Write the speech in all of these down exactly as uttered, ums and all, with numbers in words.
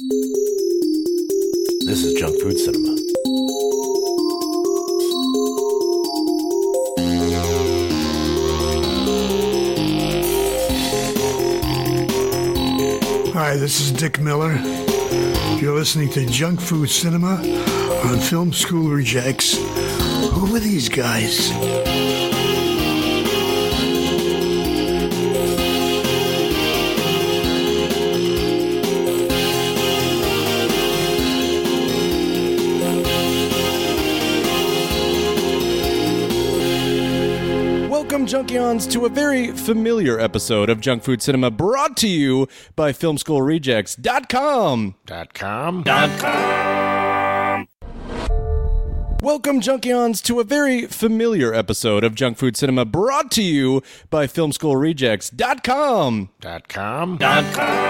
This is Junk Food Cinema. Hi, this is Dick Miller. You're listening to Junk Food Cinema on Film School Rejects. Who are these guys? Welcome, Junkions, to a very familiar episode of Junk Food Cinema, brought to you by Film School Rejects dot com. Dot com? Dot com. Welcome, Junkions, to a very familiar episode of Junk Food Cinema, brought to you by Film School Rejects dot com. Dot com? Dot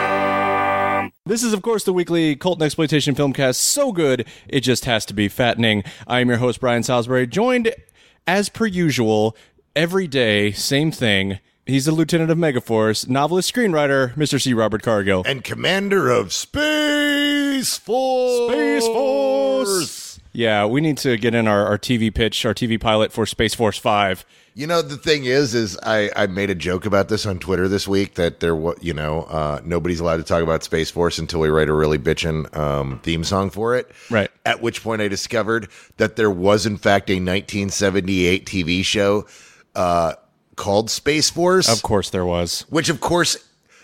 com. This is, of course, the weekly cult and exploitation film cast, so good it just has to be fattening. I am your host, Brian Salisbury, joined, as per usual, every day, same thing. He's the lieutenant of Megaforce, novelist, screenwriter, Mister C. Robert Cargill. And commander of Space Force! Space Force! Yeah, we need to get in our, our T V pitch, our T V pilot for Space Force five. You know, the thing is, is I, I made a joke about this on Twitter this week, that there, you know, uh, nobody's allowed to talk about Space Force until we write a really bitchin' um, theme song for it. Right. At which point I discovered that there was, in fact, a nineteen seventy-eight T V show uh, called Space Force. Of course there was. Which, of course,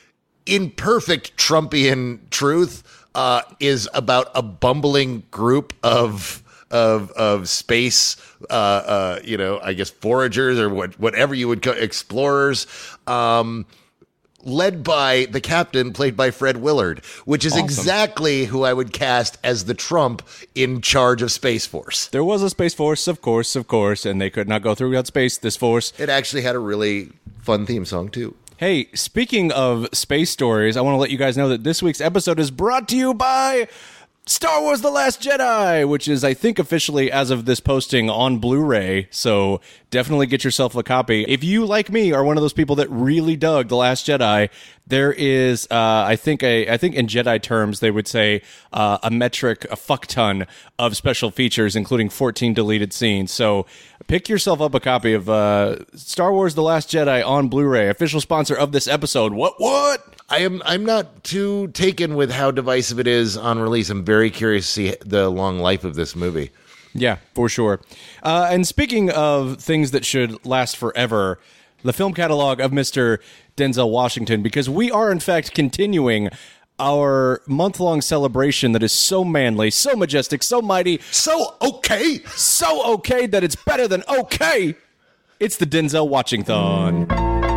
in perfect Trumpian truth, uh, is about a bumbling group of of of space, uh, uh, you know, I guess foragers or what, whatever you would call explorers, um, led by the captain, played by Fred Willard, which is Awesome. exactly who I would cast as the Trump in charge of Space Force. There was a Space Force, of course, of course, and they could not go through without space, this force. It actually had a really fun theme song, too. Hey, speaking of space stories, I want to let you guys know that this week's episode is brought to you by Star Wars The Last Jedi, which is, I think, officially, as of this posting, on Blu-ray, so definitely get yourself a copy. If you, like me, are one of those people that really dug The Last Jedi, there is, uh, I think, a, I think in Jedi terms, they would say uh, a metric, a fuck ton of special features, including fourteen deleted scenes. So pick yourself up a copy of uh, Star Wars The Last Jedi on Blu-ray, official sponsor of this episode. What, what? I am, I'm not too taken with how divisive it is on release. I'm very curious to see the long life of this movie. Yeah, for sure. Uh, and speaking of things that should last forever, the film catalog of Mister Denzel Washington, because we are, in fact, continuing our month-long celebration that is so manly, so majestic, so mighty, so okay, so okay that it's better than okay. It's the Denzel Watching-thon.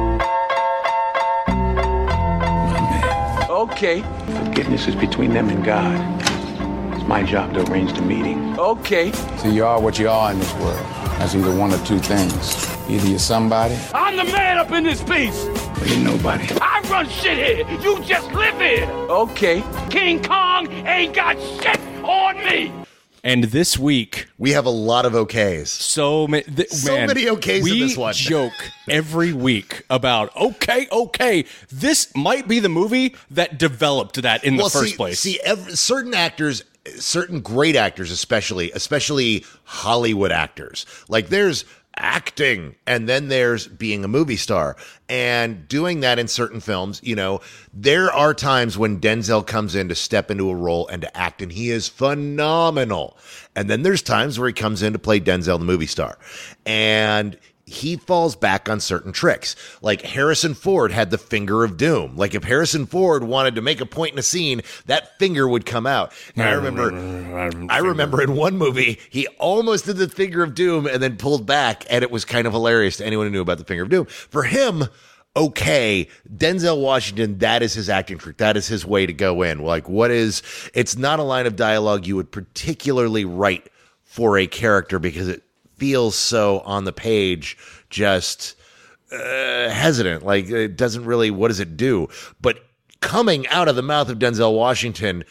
Okay. Forgiveness is between them and God. It's my job to arrange the meeting. Okay. So you are what you are in this world. That's either one of two things. Either you're somebody, I'm the man up in this piece. or you're nobody. I run shit here. You just live here. Okay. King Kong ain't got shit on me. And this week, we have a lot of okays. So, ma- th- so man, many okays we in this one. joke every week about, okay, okay, this might be the movie that developed that in well, the first see, place. See, every, certain actors, certain great actors, especially, especially Hollywood actors, like there's acting and then there's being a movie star, and doing that in certain films. You know, there are times when Denzel comes in to step into a role and to act, and he is phenomenal. And then there's times where he comes in to play Denzel the movie star, and he falls back on certain tricks. Like Harrison Ford had the finger of doom. Like if Harrison Ford wanted to make a point in a scene, that finger would come out. And I remember, I remember in one movie, he almost did the finger of doom and then pulled back, and it was kind of hilarious to anyone who knew about the finger of doom. For him, okay, Denzel Washington, that is his acting trick. That is his way to go in. Like what is, it's not a line of dialogue you would particularly write for a character because it feels so on the page, just uh, hesitant. Like it doesn't really, what does it do? But coming out of the mouth of Denzel Washington,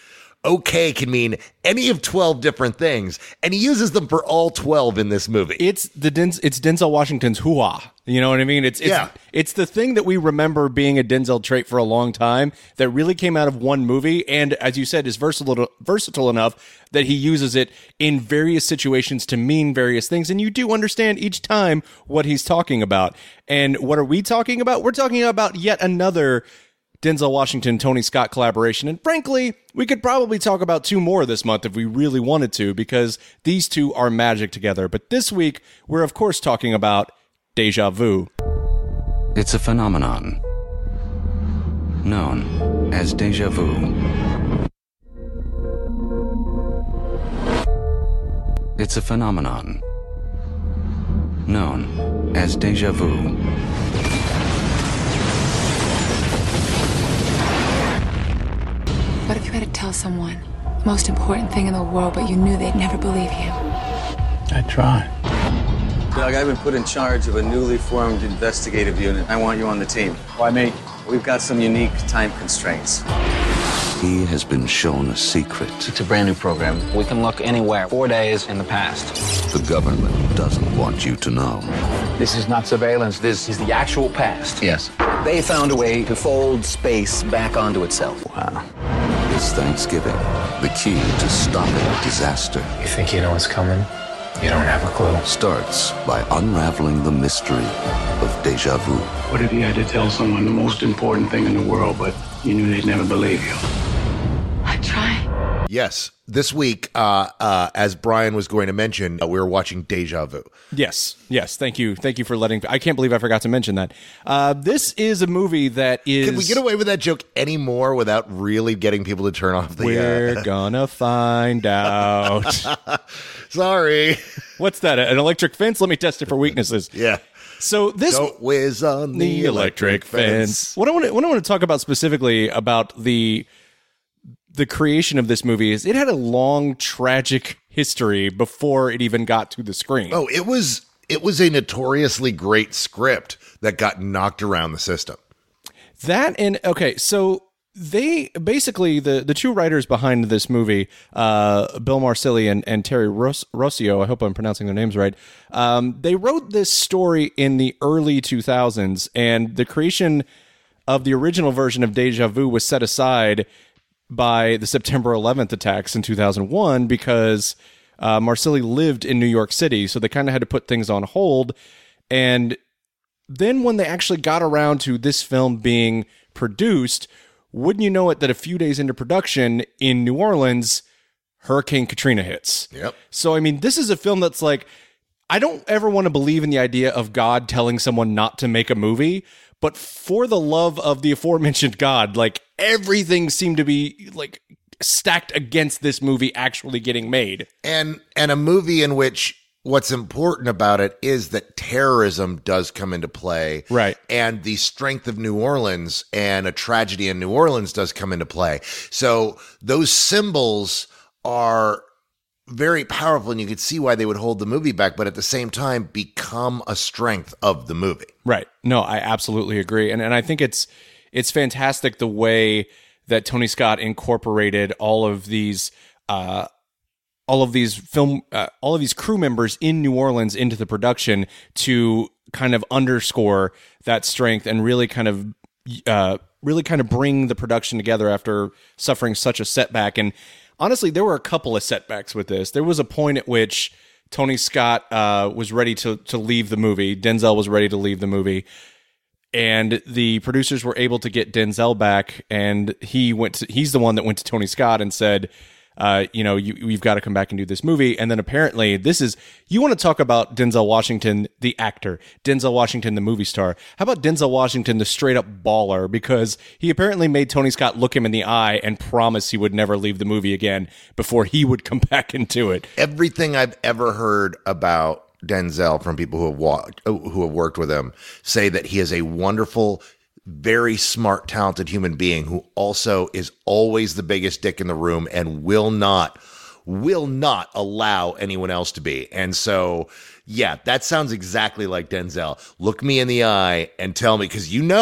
okay can mean any of twelve different things, and he uses them for all twelve in this movie. It's the Denz- it's Denzel Washington's hoo-ah. You know what I mean? It's it's, Yeah. it's the thing that we remember being a Denzel trait for a long time that really came out of one movie, and as you said, is versatile versatile enough that he uses it in various situations to mean various things, and you do understand each time what he's talking about. And what are we talking about? We're talking about yet another Denzel Washington, Tony Scott collaboration. And frankly, we could probably talk about two more this month if we really wanted to, because these two are magic together. But this week, we're of course talking about Deja Vu. It's a phenomenon known as deja vu. It's a phenomenon known as deja vu. What if you had to tell someone the most important thing in the world, but you knew they'd never believe you? I try. Doug, I've been put in charge of a newly formed investigative unit. I want you on the team. Why me? We've got some unique time constraints. He has been shown a secret. It's a brand new program. We can look anywhere, four days in the past. The government doesn't want you to know. This is not surveillance. This is the actual past. Yes. They found a way to fold space back onto itself. Wow. This Thanksgiving, the key to stopping disaster You think you know what's coming? You don't have a clue. starts by unraveling the mystery of deja vu. What if you had to tell someone the most important thing in the world, but you knew they'd never believe you? I try. Yes. This week, uh, uh, as Brian was going to mention, uh, we were watching Deja Vu. Yes, yes. Thank you, thank you for letting. I can't believe I forgot to mention that. Uh, this is a movie that is. Can we get away with that joke anymore without really getting people to turn off the... We're uh, gonna find out. Sorry. What's that? An electric fence? Let me test it for weaknesses. Yeah. So this Don't whiz on the electric fence. What I want to what I want to talk about specifically about the the creation of this movie is it had a long tragic history before it even got to the screen. Oh, it was it was a notoriously great script that got knocked around the system. That and okay, so they basically the the two writers behind this movie, uh, Bill Marsili and, and Terry Ros- Rossio, I hope I'm pronouncing their names right. Um, they wrote this story in the early two thousands, and the creation of the original version of Deja Vu was set aside by the September eleventh attacks in two thousand one because uh, Marsili lived in New York City, so they kind of had to put things on hold. And then when they actually got around to this film being produced, wouldn't you know it that a few days into production in New Orleans, Hurricane Katrina hits. Yep. So, I mean, this is a film that's like, I don't ever want to believe in the idea of God telling someone not to make a movie, but for the love of the aforementioned God, like everything seemed to be like stacked against this movie actually getting made. And and a movie in which what's important about it is that terrorism does come into play. Right. And the strength of New Orleans and a tragedy in New Orleans does come into play. So those symbols are very powerful, and you could see why they would hold the movie back, but at the same time become a strength of the movie. Right. No, I absolutely agree. And and I think it's it's fantastic the way that Tony Scott incorporated all of these uh all of these film, uh, all of these crew members in New Orleans into the production to kind of underscore that strength and really kind of, uh, really kind of bring the production together after suffering such a setback. And honestly, there were a couple of setbacks with this. There was a point at which Tony Scott uh, was ready to to leave the movie. Denzel was ready to leave the movie. And the producers were able to get Denzel back, and he went to, he's the one that went to Tony Scott and said, Uh, you know, you, you've got to come back and do this movie. And then apparently this is, you want to talk about Denzel Washington, the actor, Denzel Washington, the movie star. How about Denzel Washington, the straight up baller? Because he apparently made Tony Scott look him in the eye and promise he would never leave the movie again before he would come back into it. Everything I've ever heard about Denzel from people who have walked, who have worked with him say that he is a wonderful, very smart, talented human being who also is always the biggest dick in the room and will not, will not allow anyone else to be. And so, yeah, that sounds exactly like Denzel. Look me in the eye and tell me, because you know,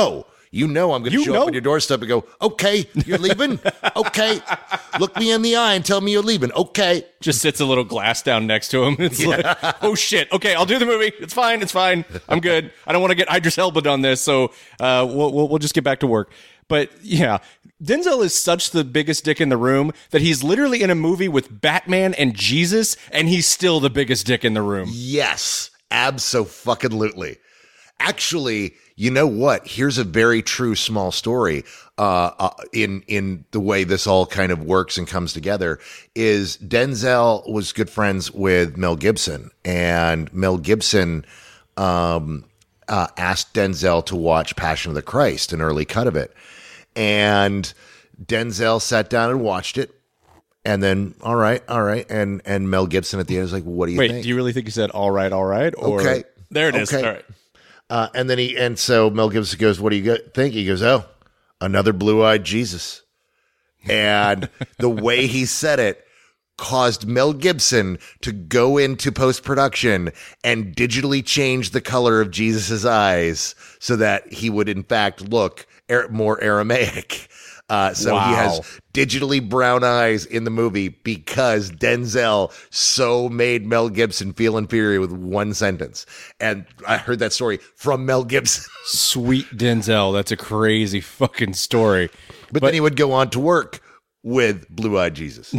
You know I'm going to You show know- up at your doorstep and go, okay, you're leaving? Okay. Look me in the eye and tell me you're leaving. Okay. Just sits a little glass down next to him. It's like, oh shit. Okay, I'll do the movie. It's fine. It's fine. I'm good. I don't want to get Idris Elba on this, so uh, we'll, we'll we'll just get back to work. But yeah, Denzel is such the biggest dick in the room that he's literally in a movie with Batman and Jesus, and he's still the biggest dick in the room. Yes, abso-fucking-lutely. Actually, you know what? Here's a very true small story uh, uh, in in the way this all kind of works and comes together. Is Denzel was good friends with Mel Gibson, and Mel Gibson um, uh, asked Denzel to watch Passion of the Christ, an early cut of it. And Denzel sat down and watched it. And then, all right, all right. And and Mel Gibson at the end was like, what do you Wait, think? do you really think he said, all right, all right? Or, Okay. There it is. Okay. All right. Uh, and then he, and so Mel Gibson goes, what do you go- think? He goes, oh, another blue-eyed Jesus. And the way he said it caused Mel Gibson to go into post-production and digitally change the color of Jesus's eyes so that he would, in fact, look Ar- more Aramaic. Uh, so Wow. he has digitally brown eyes in the movie because Denzel so made Mel Gibson feel inferior with one sentence. And I heard that story from Mel Gibson. Sweet Denzel. That's a crazy fucking story. But, then he would go on to work with Blue Eyed Jesus.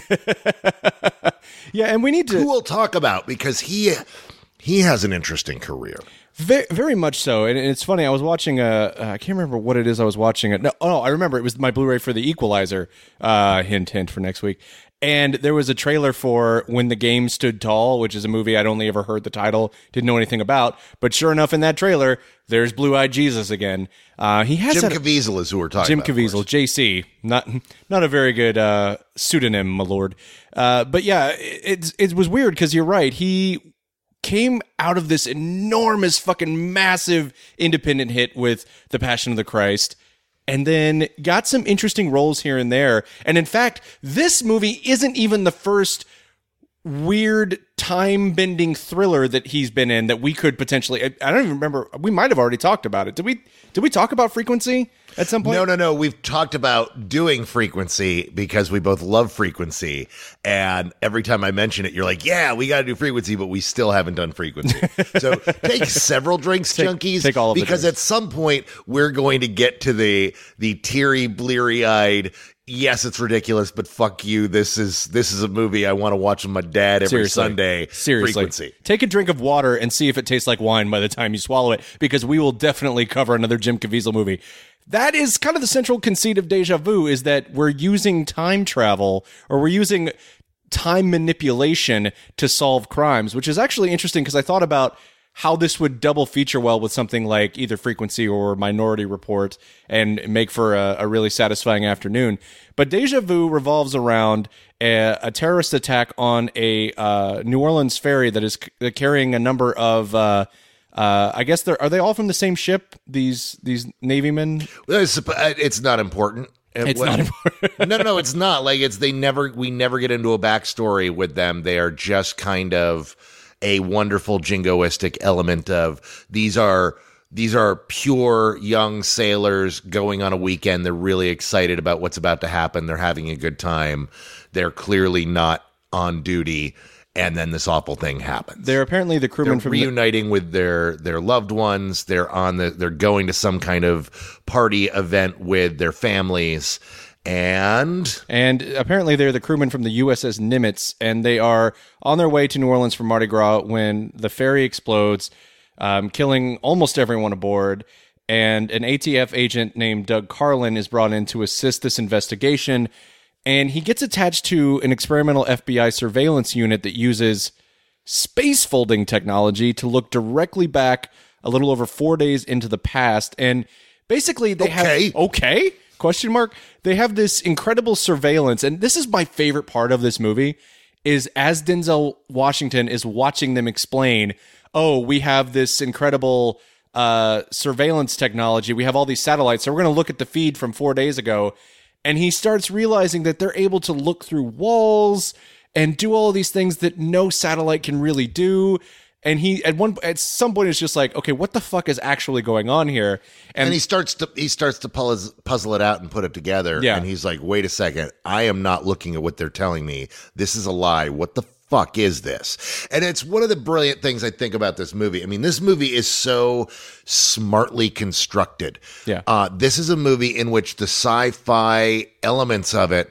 Yeah, and we need to... Who we'll talk about because he he has an interesting career. Very, very much so, and it's funny. I was watching a. Uh, I can't remember what it is I was watching. It. No, oh, no, I remember it was my Blu-ray for The Equalizer. Uh, hint, hint for next week. And there was a trailer for When the Game Stood Tall, which is a movie I'd only ever heard the title, didn't know anything about. But sure enough, in that trailer, there's Blue-Eyed Jesus again. Uh, he has Jim that, Caviezel is who we're talking Jim about. Caviezel, J C, not not a very good uh, pseudonym, my lord. Uh, but yeah, it, it was weird because you're right. He came out of this enormous fucking massive independent hit with The Passion of the Christ and then got some interesting roles here and there. And in fact, this movie isn't even the first weird time-bending thriller that he's been in that we could potentially... I, I don't even remember. We might have already talked about it. Did we Did we talk about Frequency at some point? No, no, no. We've talked about doing Frequency because we both love Frequency. And every time I mention it, you're like, yeah, we got to do Frequency, but we still haven't done Frequency. So take several drinks, Take- junkies. take all of the because drinks. at some point, we're going to get to the the teary, bleary-eyed... Yes, it's ridiculous, but fuck you. This is this is a movie I want to watch with my dad every Seriously. Sunday. Seriously. Frequency. Take a drink of water and see if it tastes like wine by the time you swallow it, because we will definitely cover another Jim Caviezel movie. That is kind of the central conceit of Deja Vu, is that we're using time travel, or we're using time manipulation to solve crimes, which is actually interesting because I thought about how this would double feature well with something like either Frequency or Minority Report and make for a, a really satisfying afternoon. But Deja Vu revolves around a, a terrorist attack on a uh, New Orleans ferry that is c- carrying a number of, uh, uh, I guess they're, are they all from the same ship? These, these Navy men? It's, it's not important. It's What- not important. no, no, no, it's not. Like it's they never we never get into a backstory with them. They are just kind of a wonderful jingoistic element of these are these are pure young sailors going on a weekend. They're really excited about what's about to happen. They're having a good time. They're clearly not on duty, and then this awful thing happens. They're apparently the crewmen They're from the, reuniting with their their loved ones. They're on the they're going to some kind of party event with their families. And And apparently they're the crewmen from the U S S Nimitz, and they are on their way to New Orleans for Mardi Gras when the ferry explodes, um, killing almost everyone aboard. And an A T F agent named Doug Carlin is brought in to assist this investigation. And he gets attached to an experimental F B I surveillance unit that uses space folding technology to look directly back a little over four days into the past. And basically they Okay. have... Okay? Question mark. They have this incredible surveillance, and this is my favorite part of this movie, is as Denzel Washington is watching them explain, oh, we have this incredible uh, surveillance technology. We have all these satellites, so we're going to look at the feed from four days ago. And he starts realizing that they're able to look through walls and do all of these things that no satellite can really do. And he at one at some point is just like, okay, what the fuck is actually going on here? And, and he starts to he starts to puzzle, puzzle it out and put it together. Yeah. And he's like, wait a second, I am not looking at what they're telling me. This is a lie. What the fuck is this? And it's one of the brilliant things I think about this movie. I mean, this movie is so smartly constructed. Yeah. Uh, this is a movie in which the sci-fi elements of it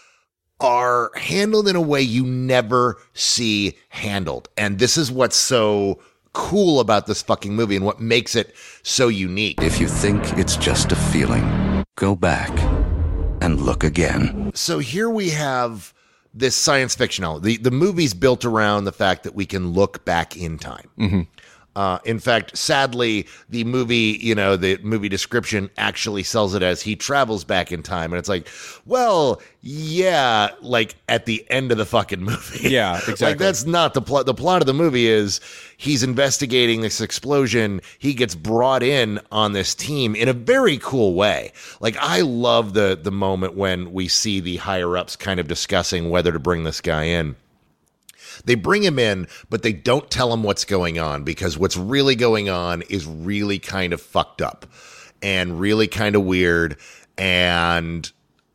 are handled in a way you never see handled. And this is what's so cool about this fucking movie and what makes it so unique. If you think it's just a feeling, go back and look again. So here we have this science fiction element. The, the movie's built around the fact that we can look back in time. Mm-hmm. Uh, in fact, sadly, the movie, you know, the movie description actually sells it as he travels back in time. And it's like, well, yeah, like at the end of the fucking movie. Yeah, exactly. Like that's not the plot. The plot of the movie is he's investigating this explosion. He gets brought in on this team in a very cool way. Like I love the the moment when we see the higher ups kind of discussing whether to bring this guy in. They bring him in, but they don't tell him what's going on because what's really going on is really kind of fucked up and really kind of weird and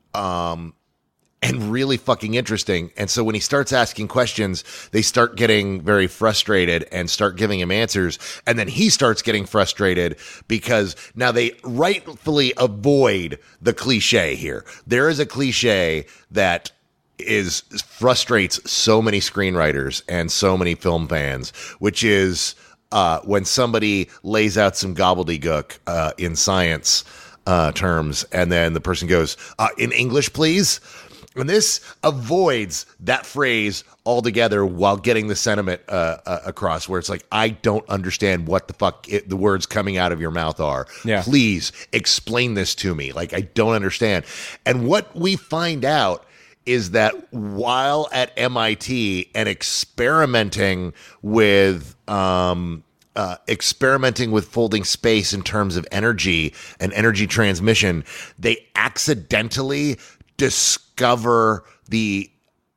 um and really fucking interesting. And so when he starts asking questions, they start getting very frustrated and start giving him answers. And then he starts getting frustrated because now they rightfully avoid the cliche here. There is a cliche that is frustrates so many screenwriters and so many film fans, which is uh, when somebody lays out some gobbledygook uh, in science uh, terms, and then the person goes, uh, in English, please. And this avoids that phrase altogether while getting the sentiment uh, uh, across, where it's like, I don't understand what the fuck it, the words coming out of your mouth are. Yeah. Please explain this to me. Like, I don't understand. And what we find out is that while at M I T and experimenting with um, uh, experimenting with folding space in terms of energy and energy transmission, they accidentally discover the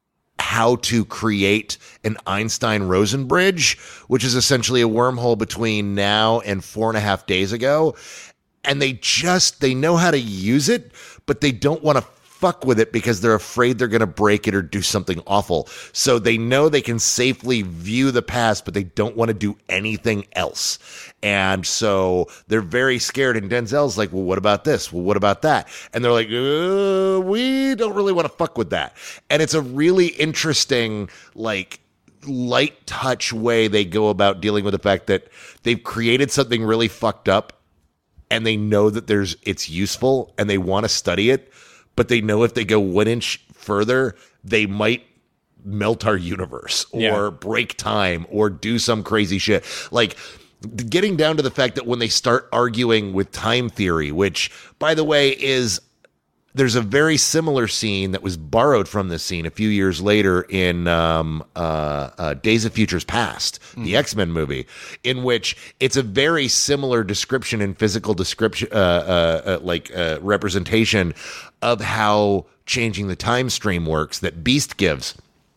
how to create an Einstein-Rosen bridge, which is essentially a wormhole between now and four and a half days ago. And they just, they know how to use it, but they don't want to fuck with it because they're afraid they're going to break it or do something awful. So they know they can safely view the past, but they don't want to do anything else. And so they're very scared. And Denzel's like, well, what about this? Well, what about that? And they're like, uh, we don't really want to fuck with that. And it's a really interesting, like, light touch way they go about dealing with the fact that they've created something really fucked up and they know that there's it's useful and they want to study it. But they know if they go one inch further, they might melt our universe or Yeah. break time or do some crazy shit. Like getting down to the fact that when they start arguing with time theory, which, by the way, is there's a very similar scene that was borrowed from this scene a few years later in um, uh, uh, Days of Futures Past, mm. the X-Men movie, in which it's a very similar description and physical description, uh, uh, uh, like uh, representation of how changing the time stream works that Beast gives.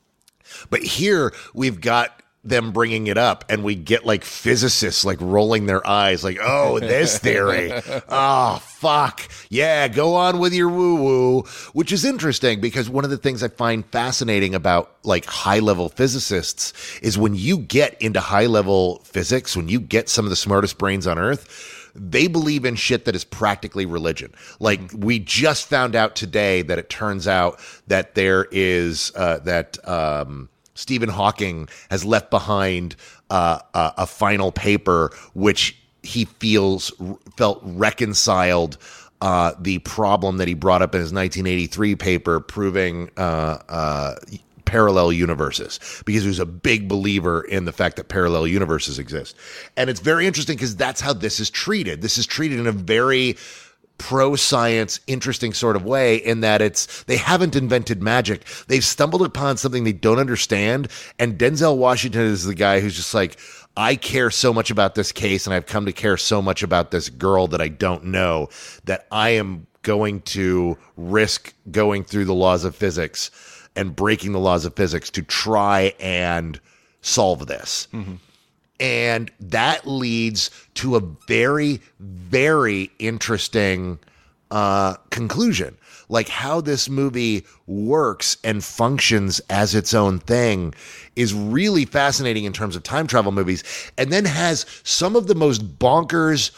But here we've got them bringing it up and we get like physicists like rolling their eyes like, oh, this theory. Oh, fuck. Yeah, go on with your woo-woo, which is interesting because one of the things I find fascinating about like high-level physicists is when you get into high-level physics, when you get some of the smartest brains on Earth, they believe in shit that is practically religion. Like we just found out today that it turns out that there is uh, that um, Stephen Hawking has left behind uh, a, a final paper which he feels felt reconciled uh, the problem that he brought up in his nineteen eighty-three paper proving uh, uh, parallel universes, because he was a big believer in the fact that parallel universes exist. And it's very interesting because that's how this is treated. This is treated in a very pro-science, interesting sort of way in that it's, they haven't invented magic. They've stumbled upon something they don't understand. And Denzel Washington is the guy who's just like, I care so much about this case and I've come to care so much about this girl that I don't know that I am going to risk going through the laws of physics and breaking the laws of physics to try and solve this. Mm-hmm. And that leads to a very, very interesting uh, conclusion. Like how this movie works and functions as its own thing is really fascinating in terms of time travel movies, and then has some of the most bonkers,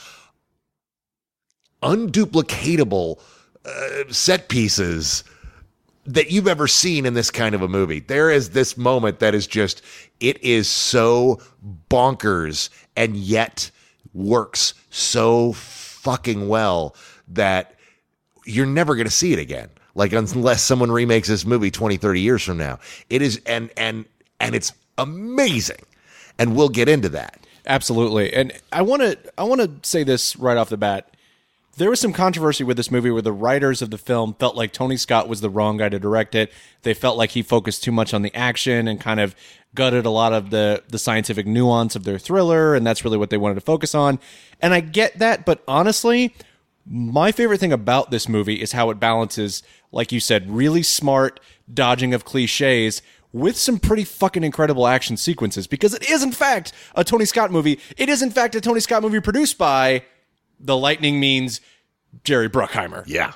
unduplicatable uh, set pieces that you've ever seen in this kind of a movie. There is this moment that is just, it is so bonkers and yet works so fucking well that you're never going to see it again. Like unless someone remakes this movie twenty, thirty years from now. It is, and, and, and it's amazing. And we'll get into that. Absolutely. And I want to, I want to say this right off the bat. There was some controversy with this movie where the writers of the film felt like Tony Scott was the wrong guy to direct it. They felt like he focused too much on the action and kind of gutted a lot of the, the scientific nuance of their thriller, and that's really what they wanted to focus on. And I get that, but honestly, my favorite thing about this movie is how it balances, like you said, really smart dodging of cliches with some pretty fucking incredible action sequences, because it is, in fact, a Tony Scott movie. It is, in fact, a Tony Scott movie produced by... The lightning means Jerry Bruckheimer. Yeah.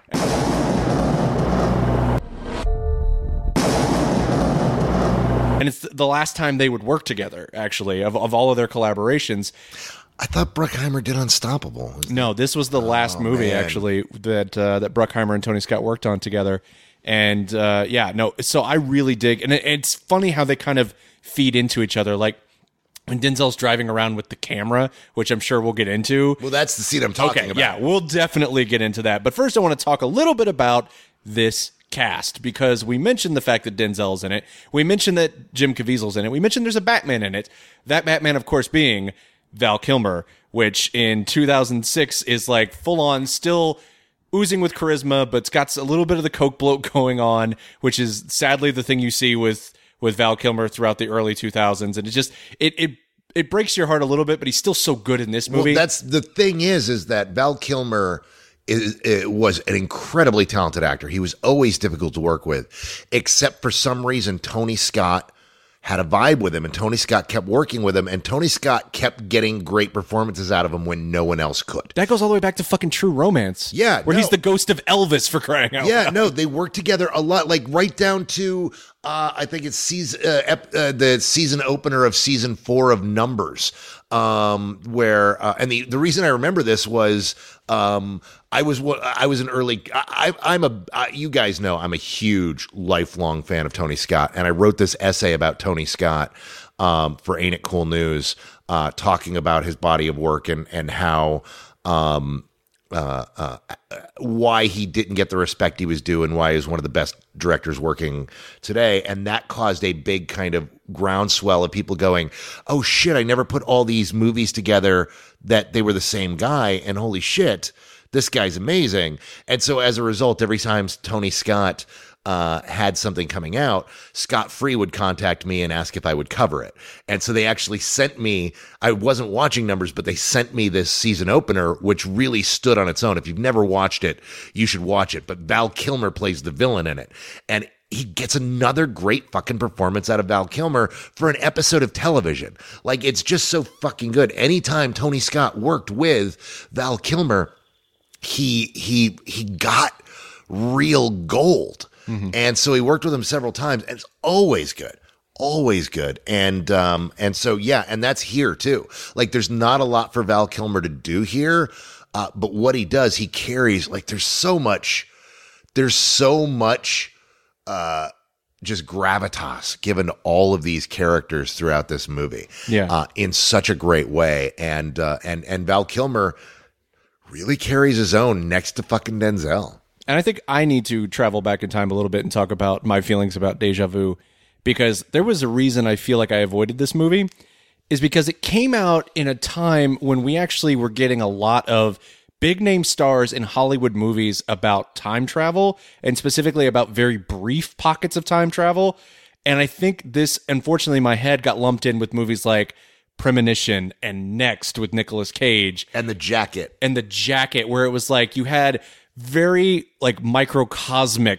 And it's the last time they would work together, actually, of, of all of their collaborations. I thought Bruckheimer did Unstoppable. No, this was the last oh, movie, man. actually, that uh, that Bruckheimer and Tony Scott worked on together. And, uh, yeah, no, so I really dig. And it, it's funny how they kind of feed into each other. Like, when Denzel's driving around with the camera, which I'm sure we'll get into. Well, that's the scene I'm talking okay, about. Yeah, we'll definitely get into that. But first, I want to talk a little bit about this cast, because we mentioned the fact that Denzel's in it. We mentioned that Jim Caviezel's in it. We mentioned there's a Batman in it. That Batman, of course, being Val Kilmer, which in two thousand six is like full-on still oozing with charisma, but it's got a little bit of the coke bloat going on, which is sadly the thing you see with... with Val Kilmer throughout the early two thousands. And it just, it, it, it breaks your heart a little bit, but he's still so good in this movie. Well, that's the thing is, is that Val Kilmer is, is, was an incredibly talented actor. He was always difficult to work with, except for some reason, Tony Scott had a vibe with him, and Tony Scott kept working with him, and Tony Scott kept getting great performances out of him when no one else could. That goes all the way back to fucking True Romance. Yeah. Where no. he's the ghost of Elvis, for crying out Yeah, loud. no, they worked together a lot, like right down to, uh, I think it's season, uh, ep- uh, the season opener of season four of Numbers, um, where, uh, and the, the reason I remember this was, um, I was, I was an early, I, I'm a, I, you guys know, I'm a huge lifelong fan of Tony Scott. And I wrote this essay about Tony Scott, um, for Ain't It Cool News, uh, talking about his body of work and, and how, um, Uh, uh, why he didn't get the respect he was due and why he's one of the best directors working today. And that caused a big kind of groundswell of people going, oh shit, I never put all these movies together that they were the same guy, and holy shit, this guy's amazing. And so as a result, every time Tony Scott Uh, had something coming out, Scott Free would contact me and ask if I would cover it. And so they actually sent me, I wasn't watching Numbers, but they sent me this season opener, which really stood on its own. If you've never watched it, you should watch it. But Val Kilmer plays the villain in it. And he gets another great fucking performance out of Val Kilmer for an episode of television. Like, it's just so fucking good. Anytime Tony Scott worked with Val Kilmer, he, he, he got real gold. Mm-hmm. And so he worked with him several times, and it's always good, always good. And, um, and so, yeah, and that's here too. Like, there's not a lot for Val Kilmer to do here. Uh, but what he does, he carries, like, there's so much, there's so much, uh, just gravitas given to all of these characters throughout this movie. Yeah. Uh, in such a great way. And, uh, and, and Val Kilmer really carries his own next to fucking Denzel. And I think I need to travel back in time a little bit and talk about my feelings about Deja Vu, because there was a reason I feel like I avoided this movie, is because it came out in a time when we actually were getting a lot of big name stars in Hollywood movies about time travel, and specifically about very brief pockets of time travel. And I think this, unfortunately, my head got lumped in with movies like Premonition and Next with Nicolas Cage. And The Jacket. And The Jacket, where it was like you had very like microcosmic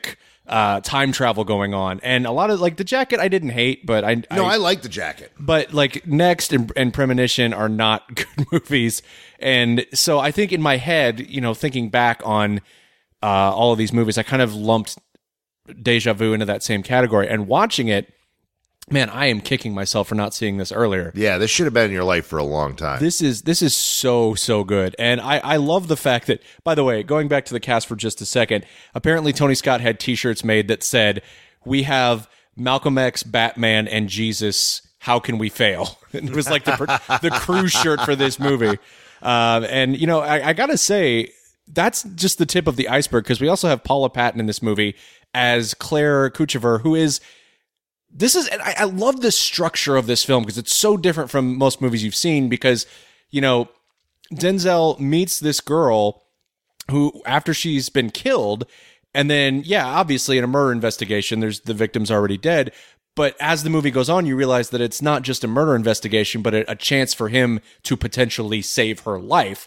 uh, time travel going on, and a lot of like The Jacket I didn't hate, but I no I, I like The Jacket, but like Next and, and Premonition are not good movies, and so I think in my head, you know, thinking back on uh, all of these movies, I kind of lumped Deja Vu into that same category, and watching it, man, I am kicking myself for not seeing this earlier. Yeah, this should have been in your life for a long time. This is this is so, so good. And I, I love the fact that, by the way, going back to the cast for just a second, apparently Tony Scott had t-shirts made that said, we have Malcolm X, Batman, and Jesus, how can we fail? It was like the, the crew shirt for this movie. Uh, and, you know, I, I got to say, that's just the tip of the iceberg, because we also have Paula Patton in this movie as Claire Kuchever, who is... This is, and I, I love the structure of this film because it's so different from most movies you've seen, because, you know, Denzel meets this girl who, after she's been killed, and then, yeah, obviously in a murder investigation, there's the victim's already dead. But as the movie goes on, you realize that it's not just a murder investigation, but a, a chance for him to potentially save her life.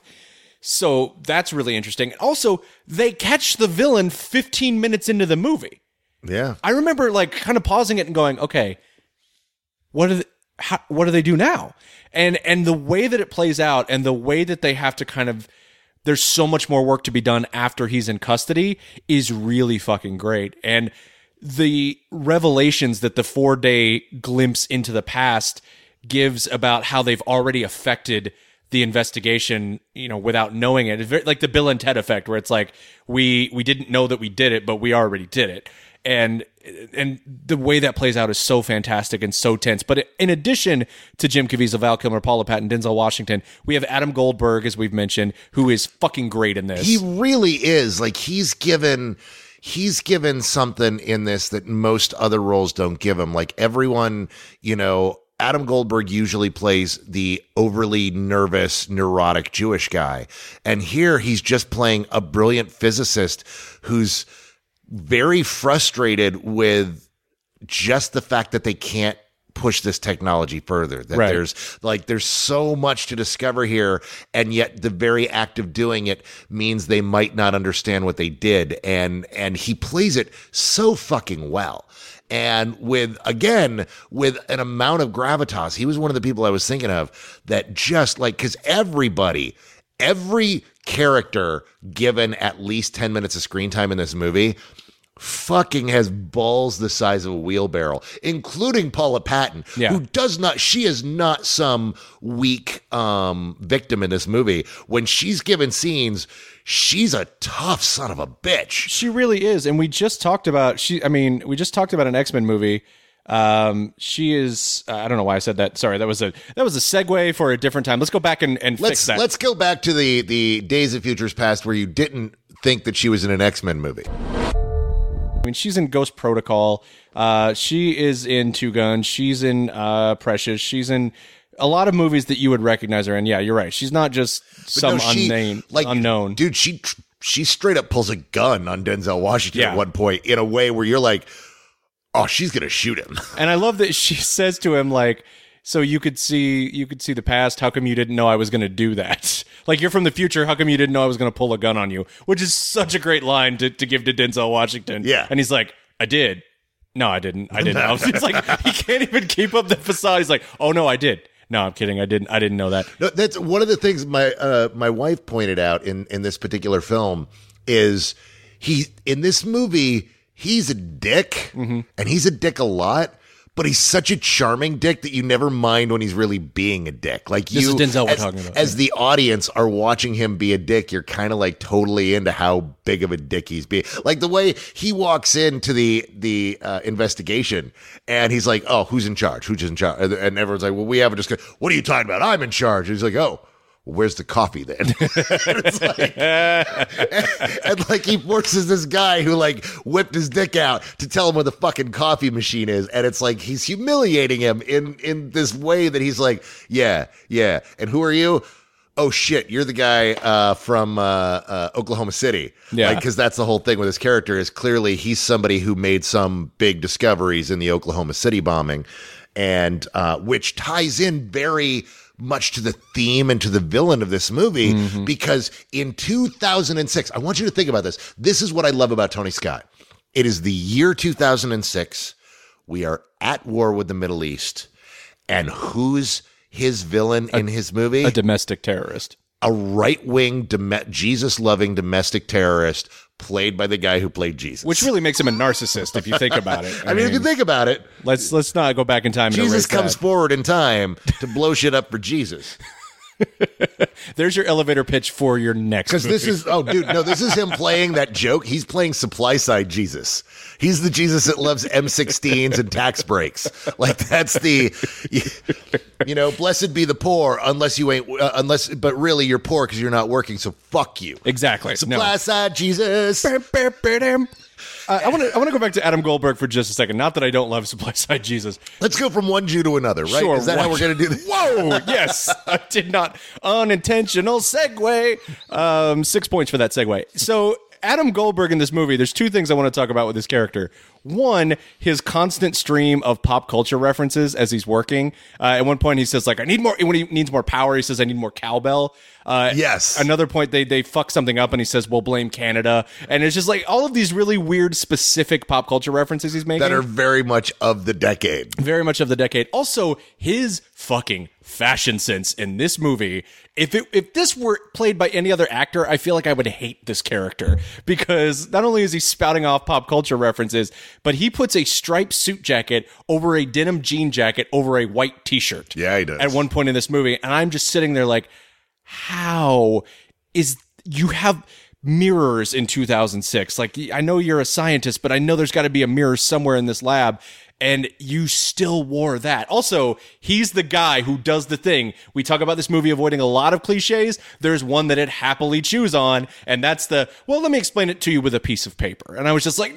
So that's really interesting. Also, they catch the villain fifteen minutes into the movie. Yeah, I remember like kind of pausing it and going, "Okay, what do they, how, what do they do now?" And and the way that it plays out, and the way that they have to kind of, there's so much more work to be done after he's in custody, is really fucking great. And the revelations that the four day glimpse into the past gives about how they've already affected the investigation, you know, without knowing it. It's very, like the Bill and Ted effect, where it's like we we didn't know that we did it, but we already did it. And and the way that plays out is so fantastic and so tense. But in addition to Jim Caviezel, Val Kilmer, Paula Patton, Denzel Washington, we have Adam Goldberg, as we've mentioned, who is fucking great in this. He really is. Like, he's given he's given something in this that most other roles don't give him. Like, everyone, you know, Adam Goldberg usually plays the overly nervous, neurotic Jewish guy. And here he's just playing a brilliant physicist who's very frustrated with just the fact that they can't push this technology further, that right. there's like there's so much to discover here, and yet the very act of doing it means they might not understand what they did, and and he plays it so fucking well. And with, again, with an amount of gravitas, he was one of the people I was thinking of that just like, because everybody, every character given at least ten minutes of screen time in this movie fucking has balls the size of a wheelbarrow, including Paula Patton, yeah. who does not, she is not some weak um, victim in this movie. When she's given scenes, she's a tough son of a bitch. She really is. And we just talked about, she, I mean, we just talked about an X-Men movie. Um, she is, uh, I don't know why I said that. Sorry, that was a, that was a segue for a different time. Let's go back and, and let's, fix that. Let's go back to the, the Days of Futures Past where you didn't think that she was in an X-Men movie. I mean, she's in Ghost Protocol. Uh, she is in Two Guns. She's in uh, Precious. She's in a lot of movies that you would recognize her in. Yeah, you're right. She's not just but some no, she, unnamed, like, unknown. Dude, she she straight up pulls a gun on Denzel Washington yeah. at one point in a way where you're like, oh, she's going to shoot him. And I love that she says to him, like, so you could see you could see the past. How come you didn't know I was going to do that? Like, you're from the future. How come you didn't know I was going to pull a gun on you? Which is such a great line to, to give to Denzel Washington. Yeah. And he's like, I did. No, I didn't. I didn't. It's like, he can't even keep up the facade. He's like, oh, no, I did. No, I'm kidding. I didn't. I didn't know that. No, that's one of the things my uh, my wife pointed out in, in this particular film is he, in this movie, he's a dick, mm-hmm. and he's a dick a lot. But he's such a charming dick that you never mind when he's really being a dick. Like you, this is Denzel we're as, talking about. As the audience are watching him be a dick, you're kind of like totally into how big of a dick he's being. Like the way he walks into the the uh, investigation and he's like, "Oh, who's in charge? Who's in charge?" And everyone's like, "Well, we haven't just. What are you talking about? I'm in charge." And he's like, "Oh." Well, where's the coffee then? and, it's like, and, and like he forces this guy who like whipped his dick out to tell him where the fucking coffee machine is, and it's like he's humiliating him in in this way that he's like, yeah, yeah. And who are you? Oh shit, you're the guy uh, from uh, uh, Oklahoma City. Yeah, because like, that's the whole thing with his character is clearly he's somebody who made some big discoveries in the Oklahoma City bombing, and uh, which ties in very much to the theme and to the villain of this movie, mm-hmm. because in two thousand six, I want you to think about this. This is what I love about Tony Scott. It is the year two thousand six. We are at war with the Middle East. And who's his villain a, in his movie? A domestic terrorist. A right-wing, dom- Jesus-loving domestic terrorist played by the guy who played Jesus. Which really makes him a narcissist if you think about it. I, I mean, mean, if you think about it. Let's let's not go back in time. Jesus and comes that. forward in time to blow shit up for Jesus. There's your elevator pitch for your next Because movie. this is, oh, dude, no, this is him playing that joke. He's playing supply side Jesus. He's the Jesus that loves M sixteens and tax breaks. Like, that's the, you know, blessed be the poor unless you ain't, uh, unless, but really you're poor because you're not working, so fuck you. Exactly. Supply no. side Jesus. Uh, I want to I want to go back to Adam Goldberg for just a second. Not that I don't love Supply Side Jesus. Let's go from one Jew to another, right? Sure, Is that how we're going to do this? Whoa, yes. I did not. Unintentional segue. Um, six points for that segue. So Adam Goldberg in this movie, there's two things I want to talk about with his character. One, his constant stream of pop culture references as he's working. Uh, at one point, he says, like, I need more, when he needs more power, he says, I need more cowbell. Uh, yes. Another point, they they fuck something up and he says, we'll blame Canada. And it's just like all of these really weird, specific pop culture references he's making. That are very much of the decade. Very much of the decade. Also, his fucking fashion sense in this movie. If it, if this were played by any other actor, I feel like I would hate this character because not only is he spouting off pop culture references, but he puts a striped suit jacket over a denim jean jacket over a white t-shirt. Yeah, he does. At one point in this movie. And I'm just sitting there like, how is you have mirrors in two thousand six? Like, I know you're a scientist, but I know there's got to be a mirror somewhere in this lab. And you still wore that. Also, he's the guy who does the thing. We talk about this movie avoiding a lot of cliches. There's one that it happily chews on, and that's the, well, let me explain it to you with a piece of paper. And I was just like,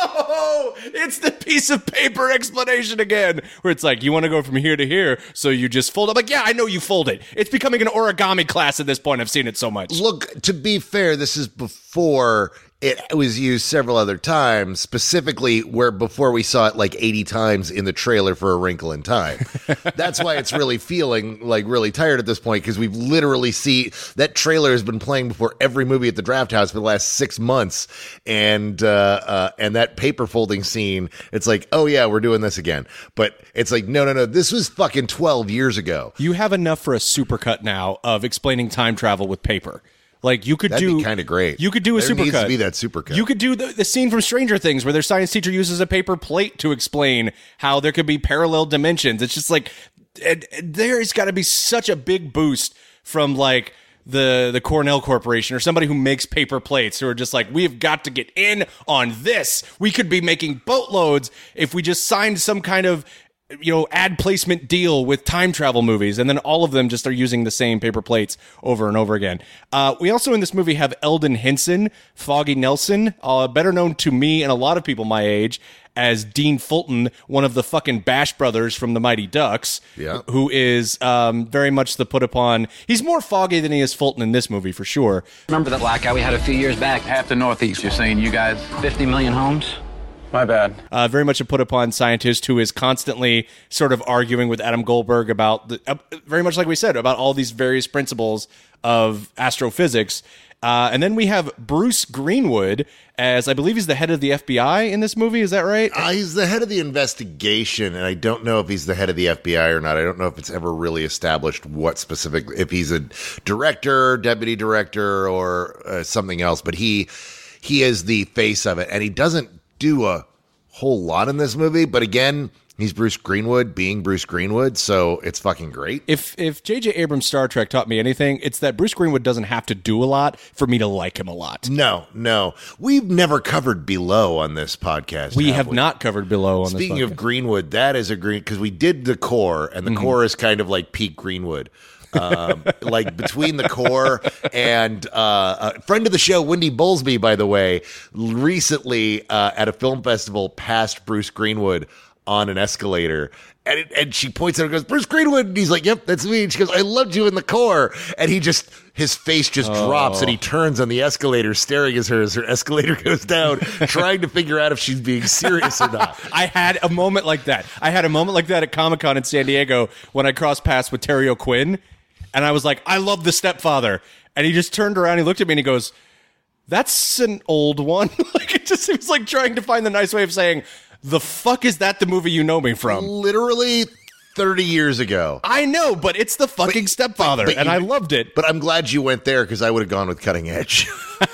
no, it's the piece of paper explanation again, where it's like, you want to go from here to here, so you just fold it. I'm like, yeah, I know you fold it. It's becoming an origami class at this point. I've seen it so much. Look, to be fair, this is before it was used several other times, specifically where before we saw it like eighty times in the trailer for A Wrinkle in Time. That's why it's really feeling like really tired at this point, because we've literally see that trailer has been playing before every movie at the Draft House for the last six months. And, uh, uh, and that paper folding scene, it's like, oh yeah, we're doing this again. But it's like, no, no, no, this was fucking twelve years ago. You have enough for a supercut now of explaining time travel with paper. Like, you could That'd do be kind of great. You could do a there supercut. Needs to be that supercut. You could do the, the scene from Stranger Things where their science teacher uses a paper plate to explain how there could be parallel dimensions. It's just like it, it, there's got to be such a big boost from like the the Cornell Corporation or somebody who makes paper plates who are just like, we've got to get in on this. We could be making boatloads if we just signed some kind of, you know, ad placement deal with time travel movies, and then all of them just are using the same paper plates over and over again. Uh, we also in this movie have Eldon Henson, Foggy Nelson, uh, better known to me and a lot of people my age as Dean Fulton, one of the fucking Bash brothers from the Mighty Ducks, yeah. who is um, very much the put upon. He's more Foggy than he is Fulton in this movie, for sure. Remember that blackout we had a few years back? Half the Northeast, you're saying you guys? fifty million homes? My bad. Uh, very much a put-upon scientist who is constantly sort of arguing with Adam Goldberg about, the, uh, very much like we said, about all these various principles of astrophysics. Uh, and then we have Bruce Greenwood as, I believe he's the head of the F B I in this movie. Is that right? Uh, he's the head of the investigation, and I don't know if he's the head of the F B I or not. I don't know if it's ever really established what specific, if he's a director, deputy director, or uh, something else. But he he is the face of it, and he doesn't do a whole lot in this movie, but again, he's Bruce Greenwood being Bruce Greenwood, so it's fucking great. If if J J Abrams' Star Trek taught me anything, it's that Bruce Greenwood doesn't have to do a lot for me to like him a lot. No, no. We've never covered Below on this podcast. We have, have we? not covered Below on Speaking this podcast. Speaking of Greenwood, that is a green, because we did the core, and the mm-hmm. core is kind of like peak Greenwood. um, like between the core and uh, a friend of the show, Wendy Bowlesby, by the way, recently uh, at a film festival passed Bruce Greenwood on an escalator. And, it, and she points at him and goes, Bruce Greenwood. And he's like, yep, that's me. And she goes, I loved you in the core. And he just, his face just oh. drops and he turns on the escalator, staring at her as her escalator goes down, trying to figure out if she's being serious or not. I had a moment like that. I had a moment like that at Comic-Con in San Diego when I crossed paths with Terry O'Quinn. And I was like, I love The Stepfather. And he just turned around, he looked at me and he goes, That's an old one. Like, it just seems like trying to find the nice way of saying, the fuck is that the movie you know me from? Literally thirty years ago. I know, but it's The Fucking But- Stepfather, but- but and you- I loved it. But I'm glad you went there because I would have gone with Cutting Edge.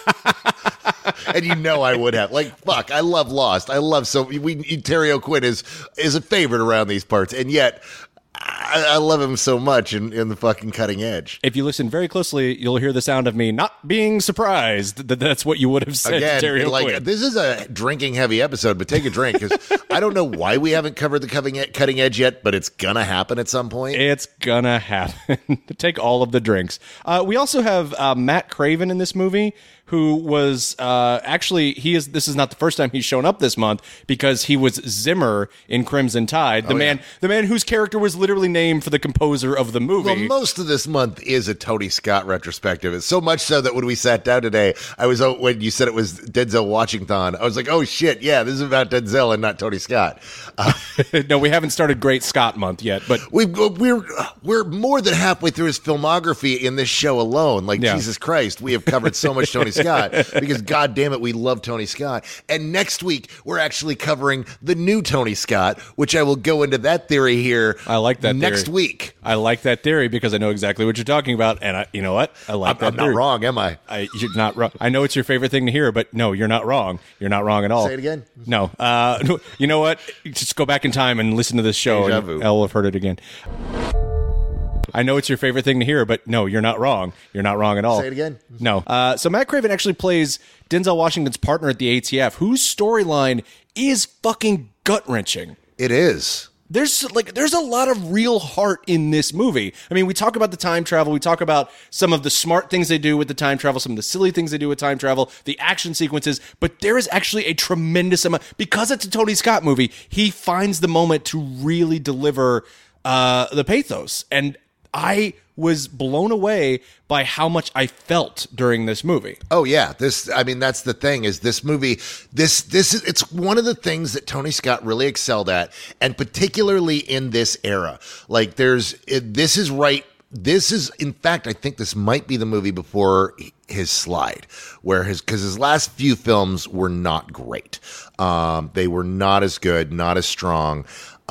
And you know I would have. Like, fuck, I love Lost. I love so we Terry O'Quinn is is a favorite around these parts, and yet I, I love him so much in, in the fucking Cutting Edge. If you listen very closely, you'll hear the sound of me not being surprised that that's what you would have said Again, to Terry like O'Quinn. this is a drinking heavy episode, but take a drink because I don't know why we haven't covered the Cutting Edge, cutting edge yet, but it's gonna happen at some point. It's gonna happen. Take all of the drinks. Uh, we also have uh, Matt Craven in this movie, who was uh, actually he is. This is not the first time he's shown up this month because he was Zimmer in Crimson Tide, the Oh, man, yeah. the man whose character was literally named for the composer of the movie. Well, most of this month is a Tony Scott retrospective. It's so much so that when we sat down today, I was oh, when you said it was Denzel Washington, I was like, oh shit, yeah, this is about Denzel and not Tony Scott. Uh, No, we haven't started Great Scott Month yet, but We've, we're we're more than halfway through his filmography in this show alone. Like, Yeah. Jesus Christ, we have covered so much Tony Scott because, God damn it, we love Tony Scott. And next week, we're actually covering the new Tony Scott, which I will go into that theory here. I like that next theory. week. I like that theory because I know exactly what you're talking about, and I, you know what? I like I'm, that I'm not theory. wrong, am I? I, you're not wrong. I know it's your favorite thing to hear, but no, you're not wrong. You're not wrong at all. Say it again. No. Uh, no, you know what? Just go back in time and listen to this show, Deja and vu. I'll have heard it again. I know it's your favorite thing to hear, but no, you're not wrong. You're not wrong at all. Say it again. No. Uh, so Matt Craven actually plays Denzel Washington's partner at the A T F, whose storyline is fucking gut-wrenching. It is. There's like there's a lot of real heart in this movie. I mean, we talk about the time travel, we talk about some of the smart things they do with the time travel, some of the silly things they do with time travel, the action sequences, but there is actually a tremendous amount because it's a Tony Scott movie. He finds the moment to really deliver uh, the pathos, and I was blown away by how much I felt during this movie. Oh yeah, this I mean that's the thing is this movie this this is it's one of the things that Tony Scott really excelled at, and particularly in this era. Like there's it, this is right this is in fact I think this might be the movie before his slide, where his because his last few films were not great. Um they were not as good, not as strong.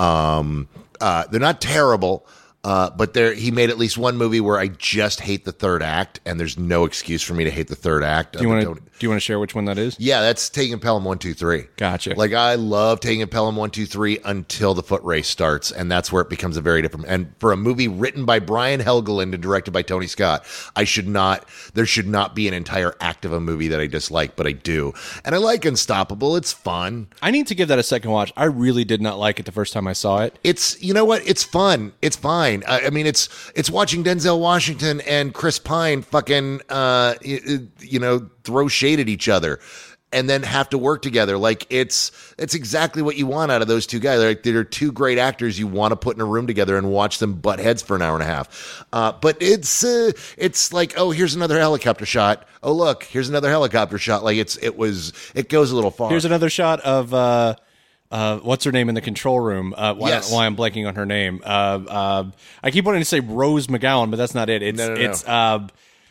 Um uh they're not terrible. Uh, but there, he made at least one movie where I just hate the third act, and there's no excuse for me to hate the third act. Do you want to do you want to share which one that is? Yeah, that's Taking Pelham one two three. Gotcha. Like I love Taking Pelham one two three until the foot race starts, and that's where it becomes a very different. And for a movie written by Brian Helgeland and directed by Tony Scott, I should not. There should not be an entire act of a movie that I dislike, but I do, and I like Unstoppable. It's fun. I need to give that a second watch. I really did not like it the first time I saw it. It's you know what? It's fun. It's fine. I, I mean, it's it's watching Denzel Washington and Chris Pine fucking uh you, you know throw shade at each other, and then have to work together. Like it's it's exactly what you want out of those two guys. Like they're two great actors you want to put in a room together and watch them butt heads for an hour and a half. Uh, but it's uh, it's like oh here's another helicopter shot. Oh look here's another helicopter shot. Like it's it was it goes a little far. Here's another shot of. Uh Uh, what's her name in the control room? Uh, why, Yes. why I'm blanking on her name? Uh, uh, I keep wanting to say Rose McGowan, but that's not it. It's No, no, no. it's uh,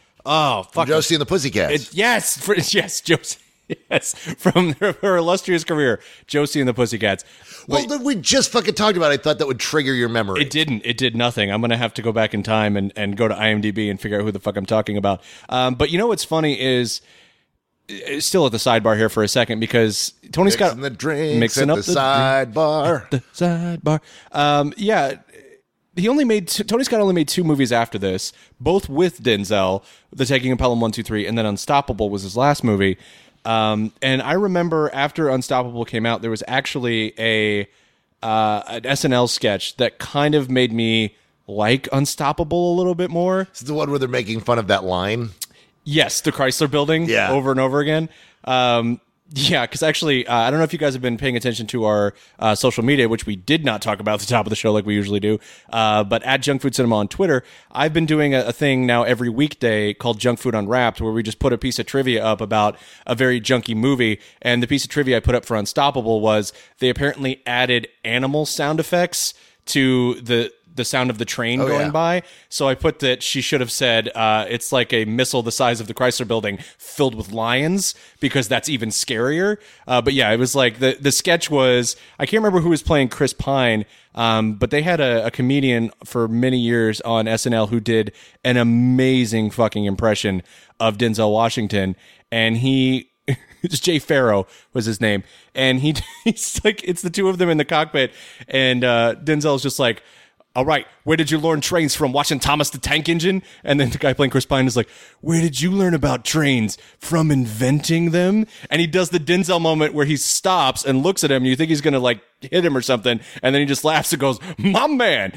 oh fuck, Josie and the Pussycats. It, yes, for, yes, Josie. Yes, from her, her illustrious career, Josie and the Pussycats. well, Wait, that we just fucking talked about. It. I thought that would trigger your memory. it didn't. It did nothing. I'm gonna have to go back in time and, and go to IMDb and figure out who the fuck I'm talking about. Um, but you know what's funny is. Still at the sidebar here for a second because Tony Mixing Scott the drinks mixing at up the, sidebar. the sidebar. Um, yeah, he only made two, Tony Scott only made two movies after this, both with Denzel. The Taking of Pelham one two three, and then Unstoppable was his last movie. Um, and I remember after Unstoppable came out, there was actually a uh, an S N L sketch that kind of made me like Unstoppable a little bit more. This is the one where they're making fun of that line. Yes, the Chrysler Building. Yeah. Over and over again. Um, yeah, because actually, uh, I don't know if you guys have been paying attention to our uh, social media, which we did not talk about at the top of the show like we usually do. Uh, but at Junk Food Cinema on Twitter, I've been doing a, a thing now every weekday called Junk Food Unwrapped, where we just put a piece of trivia up about a very junky movie. And the piece of trivia I put up for Unstoppable was they apparently added animal sound effects to the the sound of the train Oh, going yeah. by. So I put that she should have said uh, it's like a missile the size of the Chrysler Building filled with lions, because that's even scarier. Uh, but yeah, it was like the the sketch was, I can't remember who was playing Chris Pine, um, but they had a, a comedian for many years on S N L who did an amazing fucking impression of Denzel Washington, and he. It's Jay Farrow was his name, and he he's like, it's the two of them in the cockpit, and uh, Denzel's just like, all right, where did you learn trains from? Watching Thomas the Tank Engine? And then the guy playing Chris Pine is like, where did you learn about trains? From inventing them? And he does the Denzel moment where he stops and looks at him, and you think he's going to like hit him or something, and then he just laughs and goes, my man.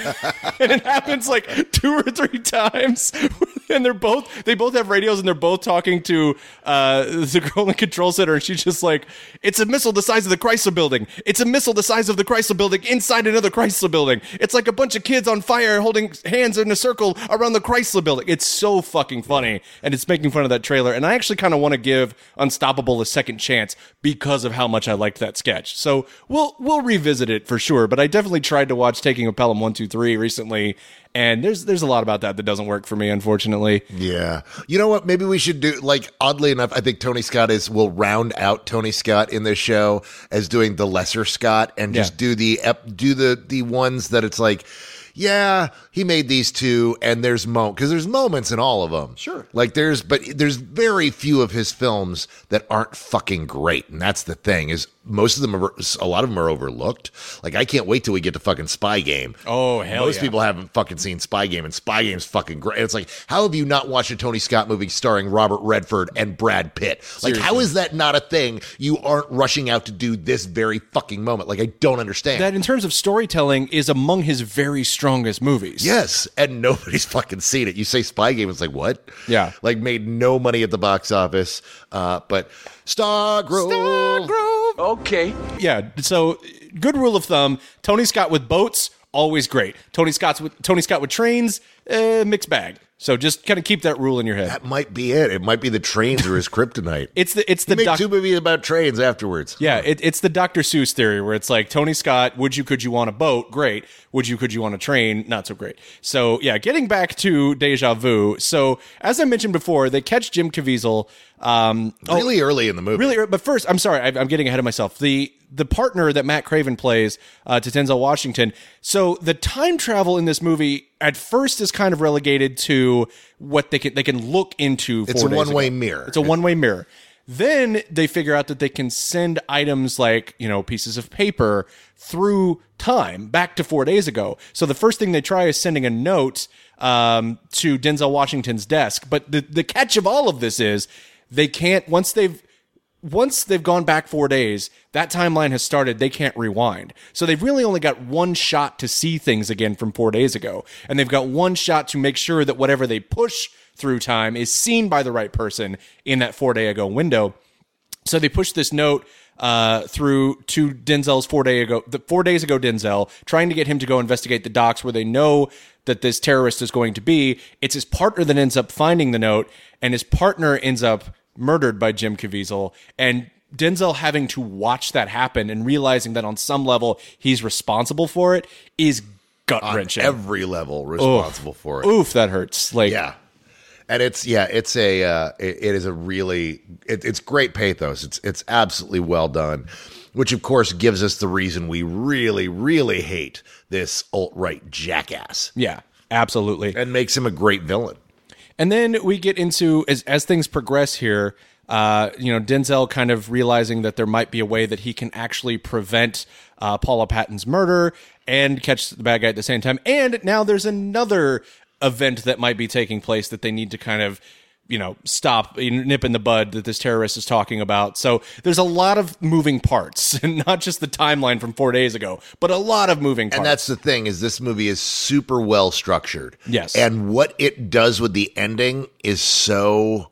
And it happens like two or three times, and they're both, they both have radios, and they're both talking to uh, the girl in the control center, and she's just like, it's a missile the size of the Chrysler Building. It's a missile the size of the Chrysler Building inside another Chrysler Building. It's like a bunch of kids on fire holding hands in a circle around the Chrysler Building. It's so fucking funny, and it's making fun of that trailer, and I actually kind of want to give Unstoppable a second chance because of how much I liked that sketch. So we'll we'll revisit it for sure, but I definitely tried to watch Taking a Pelham one two three recently, and there's there's a lot about that that doesn't work for me, unfortunately. Yeah. You know what? Maybe we should do, like, oddly enough, I think Tony Scott is, will round out Tony Scott in this show as doing the lesser Scott, and just Yeah. do the, ep, do the, the ones that it's like, yeah, he made these two, and there's mo because there's moments in all of them. Sure. Like there's, but there's very few of his films that aren't fucking great, and that's the thing, is most of them are, a lot of them are overlooked. Like, I can't wait till we get to fucking Spy Game. Oh, hell Most yeah. people haven't fucking seen Spy Game, and Spy Game's fucking great. And it's like, how have you not watched a Tony Scott movie starring Robert Redford and Brad Pitt? Like, how Seriously. is that not a thing? You aren't rushing out to do this very fucking moment. Like, I don't understand. That in terms of storytelling is among his very strongest movies. Yes, and nobody's fucking seen it. You say Spy Game, it's like, what? Yeah. Like, made no money at the box office. Uh, but Stargrove. Stargrove. Okay. Yeah, so good rule of thumb, Tony Scott with boats, always great. Tony Scott's with Tony Scott with trains, uh, mixed bag. So just kind of keep that rule in your head. That might be it. It might be the trains or his kryptonite. It's the it's He the made doc- two movies about trains afterwards. Yeah, it, it's the Doctor Seuss theory where it's like, Tony Scott, would you, could you on a boat? Great. Would you, could you on a train? Not so great. So yeah, getting back to Deja Vu. So as I mentioned before, they catch Jim Caviezel. Um, Really early in the movie. Really, ear- but first, I'm sorry, I, I'm getting ahead of myself. The the partner that Matt Craven plays uh, to Denzel Washington. So the time travel in this movie at first is kind of relegated to what they can they can look into. It's four a days one-way ago. mirror. It's a one way mirror. Then they figure out that they can send items like, you know, pieces of paper through time back to four days ago. So the first thing they try is sending a note um, to Denzel Washington's desk. But the the catch of all of this is they can't, once they've once they've gone back four days, that timeline has started, they can't rewind. So they've really only got one shot to see things again from four days ago. And they've got one shot to make sure that whatever they push through time is seen by the right person in that four day ago window. So they push this note uh, through to Denzel's four day ago, the four days ago Denzel, trying to get him to go investigate the docks where they know that this terrorist is going to be. It's his partner that ends up finding the note, and his partner ends up murdered by Jim Caviezel, and Denzel having to watch that happen and realizing that on some level he's responsible for it is gut On wrenching. every level responsible Oof. for it. Oof, that hurts. Like, Yeah. And it's, yeah, it's a, uh, it, it is a really, it, it's great pathos. It's, it's absolutely well done, which of course gives us the reason we really, really hate this alt-right jackass. yeah, absolutely. And makes him a great villain. And then we get into, as as things progress here, uh, you know, Denzel kind of realizing that there might be a way that he can actually prevent uh, Paula Patton's murder and catch the bad guy at the same time. And now there's another event that might be taking place that they need to kind of, you know, stop, nip in the bud that this terrorist is talking about. So there's a lot of moving parts, and not just the timeline from four days ago, but a lot of moving parts. And that's the thing, is this movie is super well structured. Yes. And what it does with the ending is so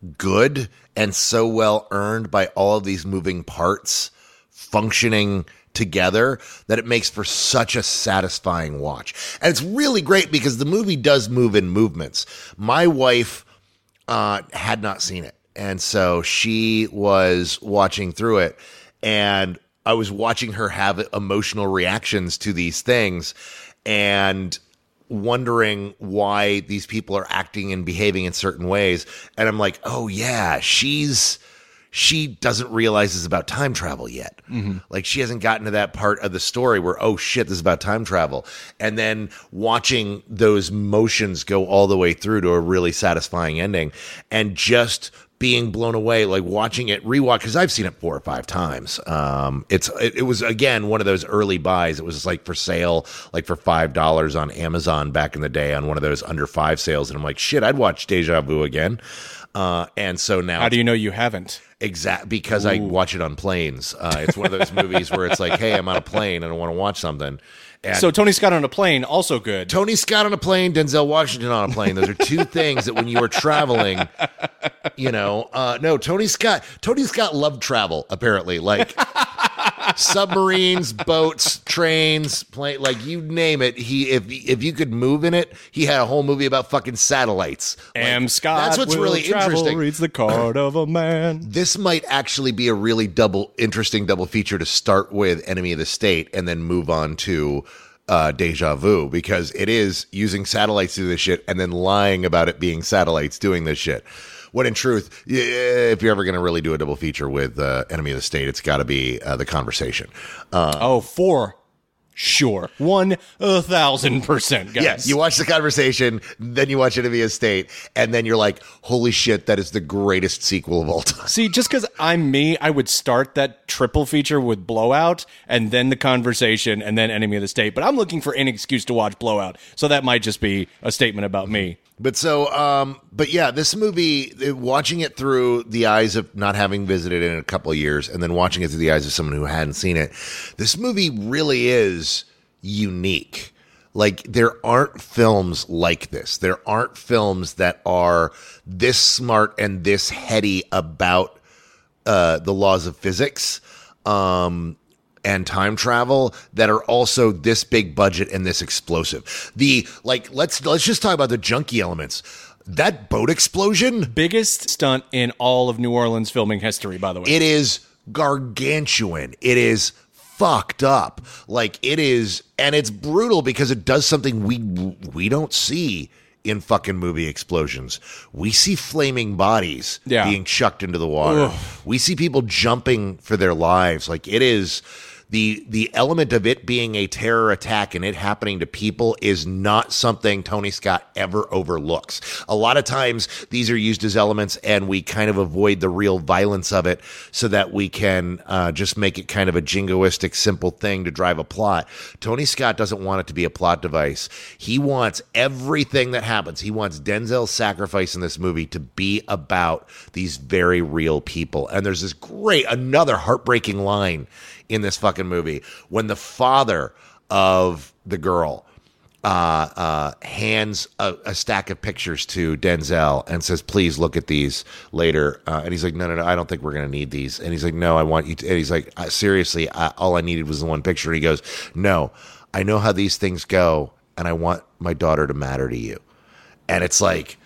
good and so well earned by all of these moving parts functioning together that it makes for such a satisfying watch. And it's really great because the movie does move in movements. My wife uh, had not seen it, and so she was watching through it, and I was watching her have emotional reactions to these things. and wondering why these people are acting and behaving in certain ways. And I'm like, oh yeah, she's she doesn't realize it's about time travel yet. Mm-hmm. Like she hasn't gotten to that part of the story where, oh shit, this is about time travel. And then watching those motions go all the way through to a really satisfying ending and just being blown away, like watching it rewatch, because I've seen it four or five times. Um, it's it, it was again one of those early buys. It was like for sale, like for five dollars on Amazon back in the day on one of those under five sales, and I'm like, shit, I'd watch Deja Vu again. Uh, and so now, how do you know you haven't? Exactly, because Ooh. I watch it on planes. Uh, it's one of those movies where it's like, hey, I'm on a plane and I want to watch something. And so Tony Scott on a plane, also good. Tony Scott on a plane, Denzel Washington on a plane. Those are two things that when you are traveling, you know, uh, no, Tony Scott, Tony Scott loved travel, apparently. Like submarines, boats, trains, plane, like you name it. He, if if you could move in it, he had a whole movie about fucking satellites. Like, Am Scott that's what's really travel, interesting. Reads the card of a man. This might actually be a really double interesting double feature to start with Enemy of the State and then move on to uh, Deja Vu, because it is using satellites to do this shit and then lying about it being satellites doing this shit. When in truth, if you're ever going to really do a double feature with uh, Enemy of the State, it's got to be uh, The Conversation. Uh, oh, for sure. One thousand percent, guys. Yeah, you watch The Conversation, then you watch Enemy of the State, and then you're like, holy shit, that is the greatest sequel of all time. See, just because I'm me, I would start that triple feature with Blowout, and then The Conversation, and then Enemy of the State. But I'm looking for any excuse to watch Blowout, so that might just be a statement about me. But so, um, but yeah, this movie, watching it through the eyes of not having visited it in a couple of years, and then watching it through the eyes of someone who hadn't seen it, this movie really is unique. Like, there aren't films like this. There aren't films that are this smart and this heady about uh, the laws of physics. Um, and time travel that are also this big budget and this explosive. The like let's let's just talk about the junky elements. That boat explosion, biggest stunt in all of New Orleans filming history, by the way. It is gargantuan. It is fucked up. Like it is, and it's brutal because it does something we we don't see in fucking movie explosions. We see flaming bodies yeah. being chucked into the water. Ugh. We see people jumping for their lives. Like it is the the element of it being a terror attack and it happening to people is not something Tony Scott ever overlooks. A lot of times these are used as elements and we kind of avoid the real violence of it so that we can uh, just make it kind of a jingoistic, simple thing to drive a plot. Tony Scott doesn't want it to be a plot device. He wants everything that happens. He wants Denzel's sacrifice in this movie to be about these very real people. And there's this great, another heartbreaking line in this fucking movie when the father of the girl uh, uh, hands a, a stack of pictures to Denzel and says, please look at these later. Uh, and he's like, no, no, no, I don't think we're going to need these. And he's like, no, I want you to. And he's like, uh, seriously, I, all I needed was the one picture. And he goes, no, I know how these things go. And I want my daughter to matter to you. And it's like,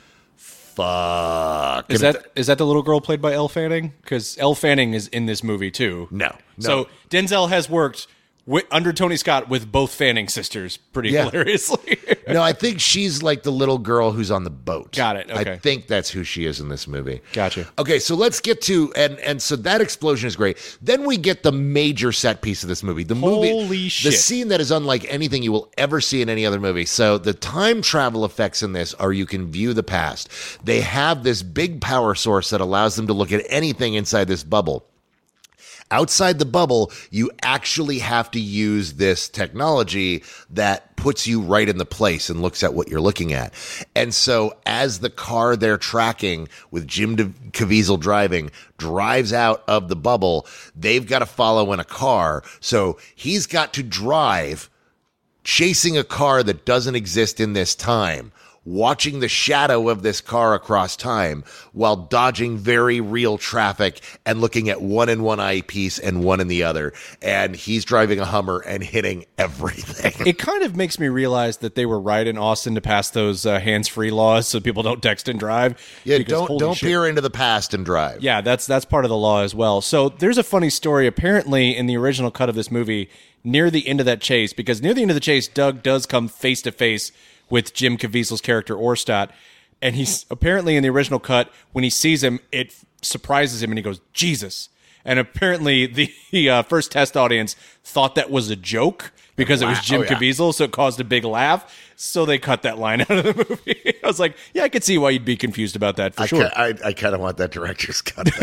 fuck. Is that is that the little girl played by Elle Fanning? Because Elle Fanning is in this movie too. No, no. So Denzel has worked with, under Tony Scott with both Fanning sisters pretty yeah. hilariously. No, I think she's like the little girl who's on the boat. Got it. Okay. I think that's who she is in this movie. Gotcha. Okay, so let's get to and and so that explosion is great. Then we get the major set piece of this movie. The movie, Holy shit. The scene that is unlike anything you will ever see in any other movie. So the time travel effects in this are you can view the past. They have this big power source that allows them to look at anything inside this bubble. Outside the bubble, you actually have to use this technology that puts you right in the place and looks at what you're looking at. And so as the car they're tracking with Jim Caviezel driving drives out of the bubble, they've got to follow in a car. So he's got to drive chasing a car that doesn't exist in this time watching the shadow of this car across time while dodging very real traffic and looking at one in one eyepiece and one in the other. And he's driving a Hummer and hitting everything. It kind of makes me realize that they were right in Austin to pass those uh, hands-free laws so people don't text and drive. Yeah, because, don't holy don't shit. peer into the past and drive. Yeah, that's that's part of the law as well. So there's a funny story apparently in the original cut of this movie near the end of that chase, because near the end of the chase, Doug does come face to face with Jim Caviezel's character Orstat, and he's apparently in the original cut, when he sees him, it surprises him and he goes, Jesus. And apparently the uh, first test audience thought that was a joke because it was Jim oh, yeah. Caviezel, so it caused a big laugh. So they cut that line out of the movie. I was like, yeah, I could see why you'd be confused about that for I sure. Ca- I, I kind of want that director's cut.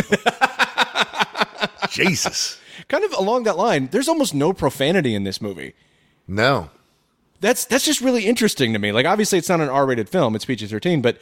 Jesus. Kind of along that line, there's almost no profanity in this movie. No. That's that's just really interesting to me. Like, obviously, it's not an R-rated film; it's P G thirteen. But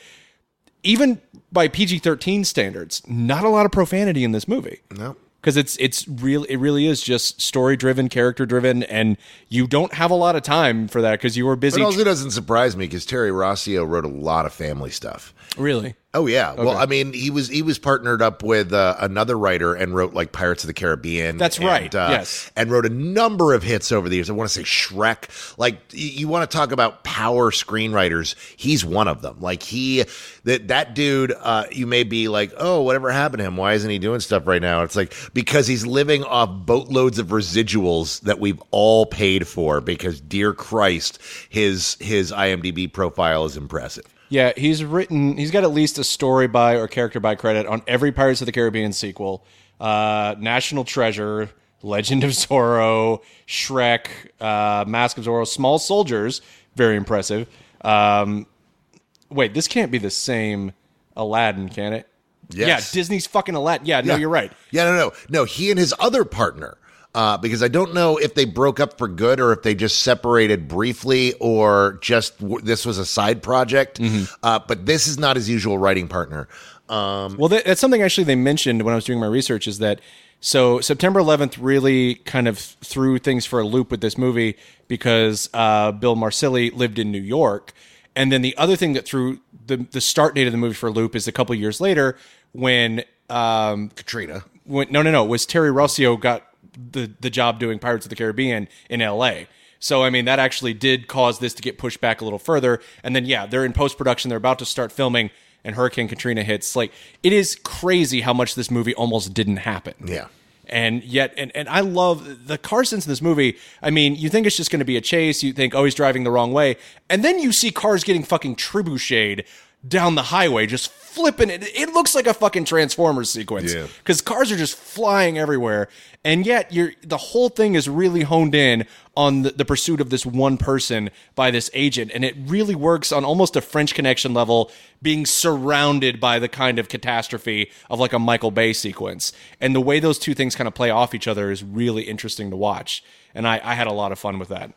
even by P G thirteen standards, not a lot of profanity in this movie. No, because it's it's real. It really is just story-driven, character-driven, and you don't have a lot of time for that because you were busy. It also doesn't surprise me because Terry Rossio wrote a lot of family stuff. Really? Oh yeah. Okay. Well, I mean, he was he was partnered up with uh, another writer and wrote like Pirates of the Caribbean. That's and, right. Uh, yes. And wrote a number of hits over the years. I want to say Shrek. Like you, you want to talk about power screenwriters? He's one of them. Like he that that dude. Uh, you may be like, oh, whatever happened to him? Why isn't he doing stuff right now? It's like because he's living off boatloads of residuals that we've all paid for. Because dear Christ, his his IMDb profile is impressive. Yeah, he's written, he's got at least a story by or character by credit on every Pirates of the Caribbean sequel. Uh, National Treasure, Legend of Zorro, Shrek, uh, Mask of Zorro, Small Soldiers, very impressive. Um, wait, this can't be the same Aladdin, can it? Yes. Yeah, Disney's fucking Aladdin. Yeah, no, Yeah. you're right. Yeah, no, no. No, he and his other partner, uh, because I don't know if they broke up for good or if they just separated briefly or just w- this was a side project. Mm-hmm. Uh, but this is not his usual writing partner. Um, Well, that, that's something actually they mentioned when I was doing my research is that so September eleventh really kind of threw things for a loop with this movie because uh, Bill Marsili lived in New York. And then the other thing that threw the, the start date of the movie for a loop is a couple years later when um, Katrina. When, no, no, no. It was Terry Rossio got the, the job doing Pirates of the Caribbean in L A. So, I mean, that actually did cause this to get pushed back a little further. And then, yeah, they're in post-production. They're about to start filming, and Hurricane Katrina hits. Like, it is crazy how much this movie almost didn't happen. Yeah. And yet, and, and I love the car scenes in this movie. I mean, you think it's just going to be a chase. You think, oh, he's driving the wrong way. And then you see cars getting fucking trebucheted down the highway, just flipping it. It looks like a fucking Transformers sequence. Yeah. Because cars are just flying everywhere. And yet, you're the whole thing is really honed in on the, the pursuit of this one person by this agent. And it really works on almost a French Connection level, being surrounded by the kind of catastrophe of like a Michael Bay sequence. And the way those two things kind of play off each other is really interesting to watch. And I, I had a lot of fun with that.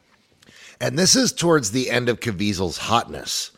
And this is towards the end of Caviezel's hotness.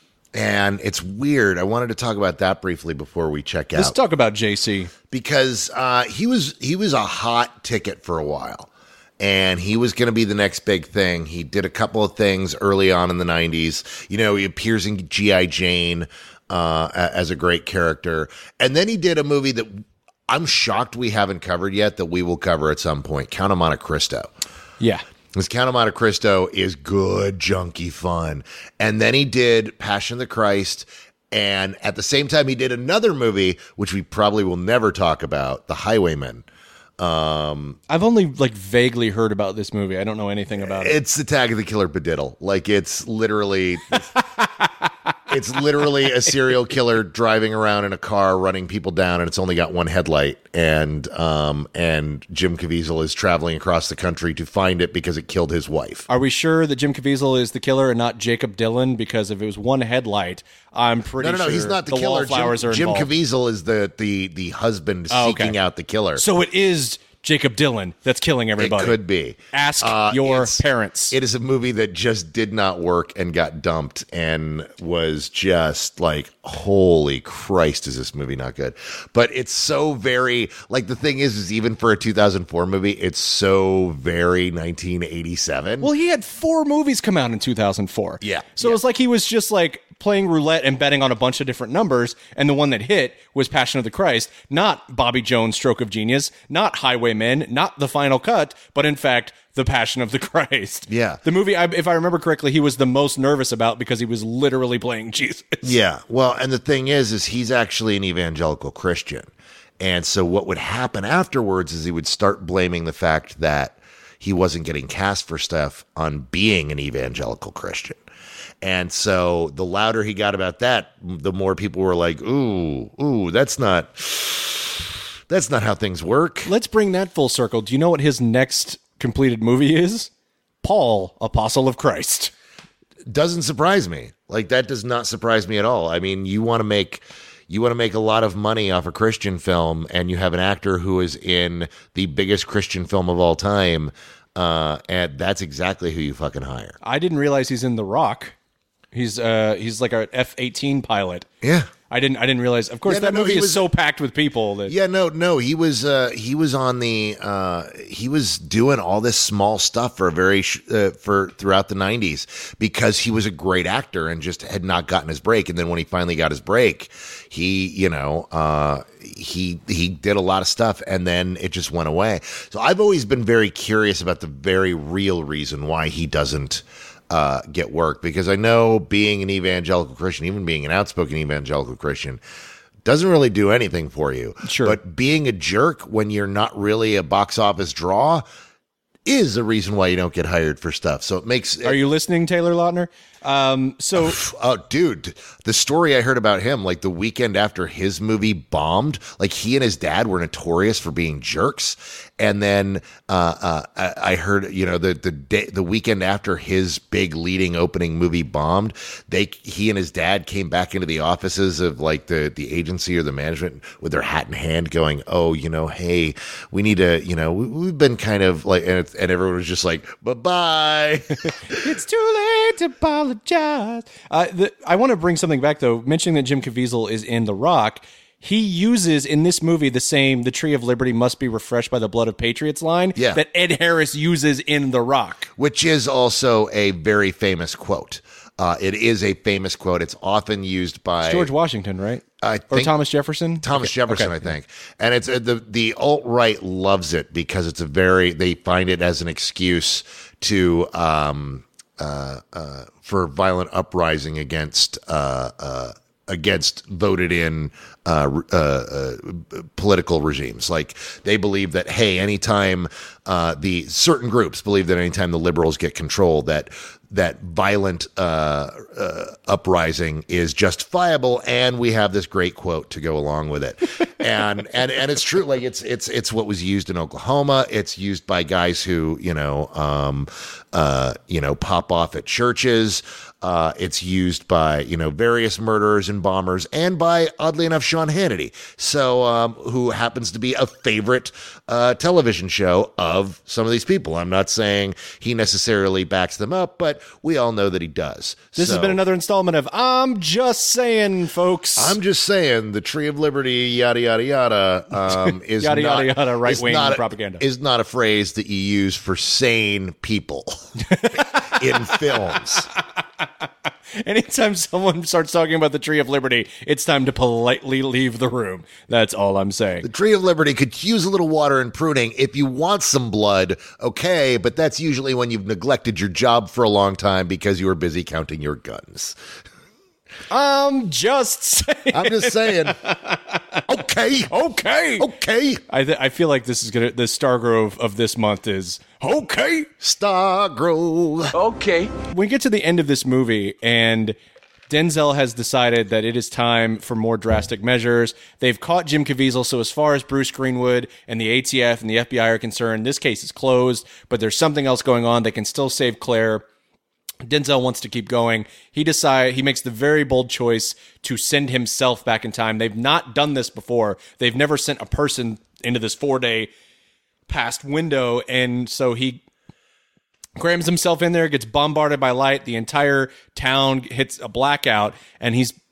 And it's weird. I wanted to talk about that briefly before we check out. Let's talk about J C. Because uh, he was he was a hot ticket for a while. And he was going to be the next big thing. He did a couple of things early on in the nineties. You know, he appears in G I. Jane uh, as a great character. And then he did a movie that I'm shocked we haven't covered yet that we will cover at some point, Count of Monte Cristo. Yeah. This Count of Monte Cristo is good, junky fun. And then he did Passion of the Christ. And at the same time, he did another movie, which we probably will never talk about, The Highwayman. Um, I've only like vaguely heard about this movie. I don't know anything about it. It's Attack of the Killer Bediddle. Like it's literally... It's literally a serial killer driving around in a car, running people down, and it's only got one headlight. And um, and Jim Caviezel is traveling across the country to find it because it killed his wife. Are we sure that Jim Caviezel is the killer and not Jacob Dylan? Because if it was one headlight, I'm pretty no, no, no, sure he's not the, the killer. Wallflowers Jim, are Jim involved. Caviezel is the the the husband Oh, okay. seeking out the killer. So it is Jacob Dylan that's killing everybody. It could be. Ask Uh, your it's- parents. It is a movie that just did not work and got dumped and was just like, holy Christ, is this movie not good? But it's so very, like the thing is, is even for a two thousand four movie, it's so very nineteen eighty-seven. Well, he had four movies come out in two thousand four. Yeah, So it was like he was just like playing roulette and betting on a bunch of different numbers, and the one that hit was Passion of the Christ, not Bobby Jones' Stroke of Genius, not Highwaymen, not The Final Cut, but in fact, The Passion of the Christ. Yeah. The movie, I, if I remember correctly, he was the most nervous about because he was literally playing Jesus. Yeah. Well, and the thing is, is he's actually an evangelical Christian. And so what would happen afterwards is he would start blaming the fact that he wasn't getting cast for stuff on being an evangelical Christian. And so the louder he got about that, the more people were like, ooh, ooh, that's not, that's not how things work. Let's bring that full circle. Do you know what his next completed movie is? Paul, Apostle of Christ. Doesn't surprise me. Like, that does not surprise me at all. I mean, you want to make, you want to make a lot of money off a Christian film, and you have an actor who is in the biggest Christian film of all time. Uh, and that's exactly who you fucking hire. I didn't realize he's in The Rock. He's uh he's like a F eighteen pilot. Yeah. I didn't I didn't realize. Of course, Yeah, no, that no, movie he is was- so packed with people that Yeah, no, no, he was uh, he was on the uh, he was doing all this small stuff for a very sh- uh, for throughout the nineties because he was a great actor and just had not gotten his break. And then when he finally got his break, he you know uh, he he did a lot of stuff, and then it just went away. So I've always been very curious about the very real reason why he doesn't Uh, get work, because I know being an evangelical Christian, even being an outspoken evangelical Christian, doesn't really do anything for you. Sure. But being a jerk when you're not really a box office draw is a reason why you don't get hired for stuff. So it makes. Are you listening, Taylor Lautner? Um, so, oh, dude, the story I heard about him, like the weekend after his movie bombed, like he and his dad were notorious for being jerks. And then uh, uh, I I heard, you know, the the day, the weekend after his big leading opening movie bombed, they he and his dad came back into the offices of like the the agency or the management with their hat in hand, going, "Oh, you know, hey, we need to, you know, we, we've been kind of like," and, it's, and everyone was just like, "Bye bye." it's too late to apologize. Uh, the, I want to bring something back though. Mentioning that Jim Caviezel is in The Rock. He uses in this movie the same "the tree of liberty must be refreshed by the blood of patriots" line Yeah. that Ed Harris uses in The Rock. Which is also a very famous quote. Uh, it is a famous quote. It's often used by It's George Washington, right? I or think, Thomas Jefferson? Thomas Okay. Jefferson, Okay. I think. And it's uh, the the alt-right loves it because it's a very, they find it as an excuse to um uh uh for violent uprising against uh uh against voted in uh, uh, uh, political regimes. Like they believe that, hey, anytime uh, the certain groups believe that anytime the liberals get control, that that violent uh, uh, uprising is justifiable, and we have this great quote to go along with it. and and and it's true. Like it's it's it's what was used in Oklahoma. It's used by guys who you know um, uh, you know pop off at churches. Uh, it's used by, you know, various murderers and bombers, and by, oddly enough, Sean Hannity, so um, who happens to be a favorite uh, television show of some of these people. I'm not saying he necessarily backs them up, but we all know that he does. This So, has been another installment of I'm Just Saying, folks. I'm just saying the Tree of Liberty, yada yada yada, um, is Yada, not, yada, yada, right-wing is not a- propaganda. Is not a phrase that you use for sane people in films. Anytime someone starts talking about the Tree of Liberty, it's time to politely leave the room. That's all I'm saying. The Tree of Liberty could use a little water and pruning. If you want some blood, okay, but that's usually when you've neglected your job for a long time because you were busy counting your guns. I'm just saying. I'm just saying. Okay. Okay. Okay. I th- I feel like this is gonna the Stargrove of this month is okay. Stargrove. Okay. We get to the end of this movie and Denzel has decided that it is time for more drastic measures. They've caught Jim Caviezel, so as far as Bruce Greenwood and the A T F and the F B I are concerned, this case is closed, but there's something else going on. They can still save Claire. Denzel wants to keep going. He decide he makes the very bold choice to send himself back in time. They've not done this before. They've never sent a person into this four-day past window, and so he crams himself in there, gets bombarded by light. The entire town hits a blackout, and he's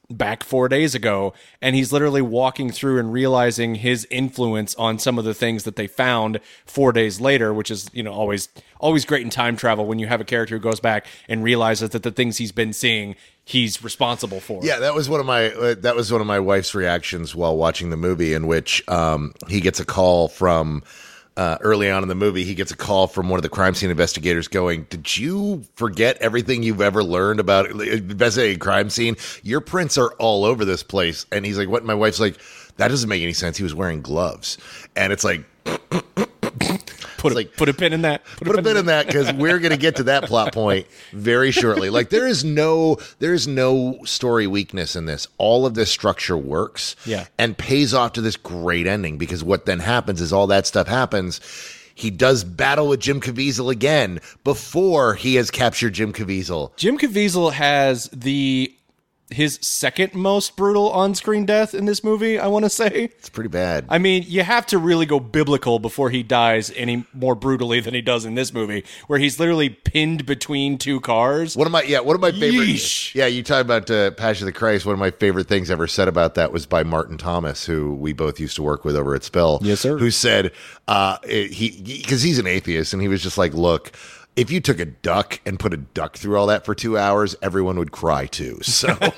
back four days ago, and he's literally walking through and realizing his influence on some of the things that they found four days later, which is, you know, always always great in time travel when you have a character who goes back and realizes that the things he's been seeing he's responsible for. Yeah, that was one of my uh, that was one of my wife's reactions while watching the movie, in which um, he gets a call from uh, early on in the movie. He gets a call from one of the crime scene investigators going, "Did you forget everything you've ever learned about investigating a crime scene? Your prints are all over this place." And he's like, "What?" And my wife's like, "That doesn't make any sense. He was wearing gloves." And it's like, Put a, like, put a pin in that. Put, put a pin in that, because we're going to get to that plot point very shortly. Like, there is no there is no story weakness in this. All of this structure works, yeah, and pays off to this great ending, because what then happens is all that stuff happens. He does battle with Jim Caviezel again before he has captured Jim Caviezel. Jim Caviezel has the his second most brutal on-screen death in this movie, I want to say. It's pretty bad. I mean, you have to really go biblical before he dies any more brutally than he does in this movie, where he's literally pinned between two cars. One of my yeah, one of my favorite. Yeesh. Yeah, you talk about uh, Passion of the Christ. One of my favorite things ever said about that was by Martin Thomas, who we both used to work with over at Spell. Yes, sir. Who said uh, he because he's an atheist, and he was just like, look, if you took a duck and put a duck through all that for two hours, everyone would cry too. So, and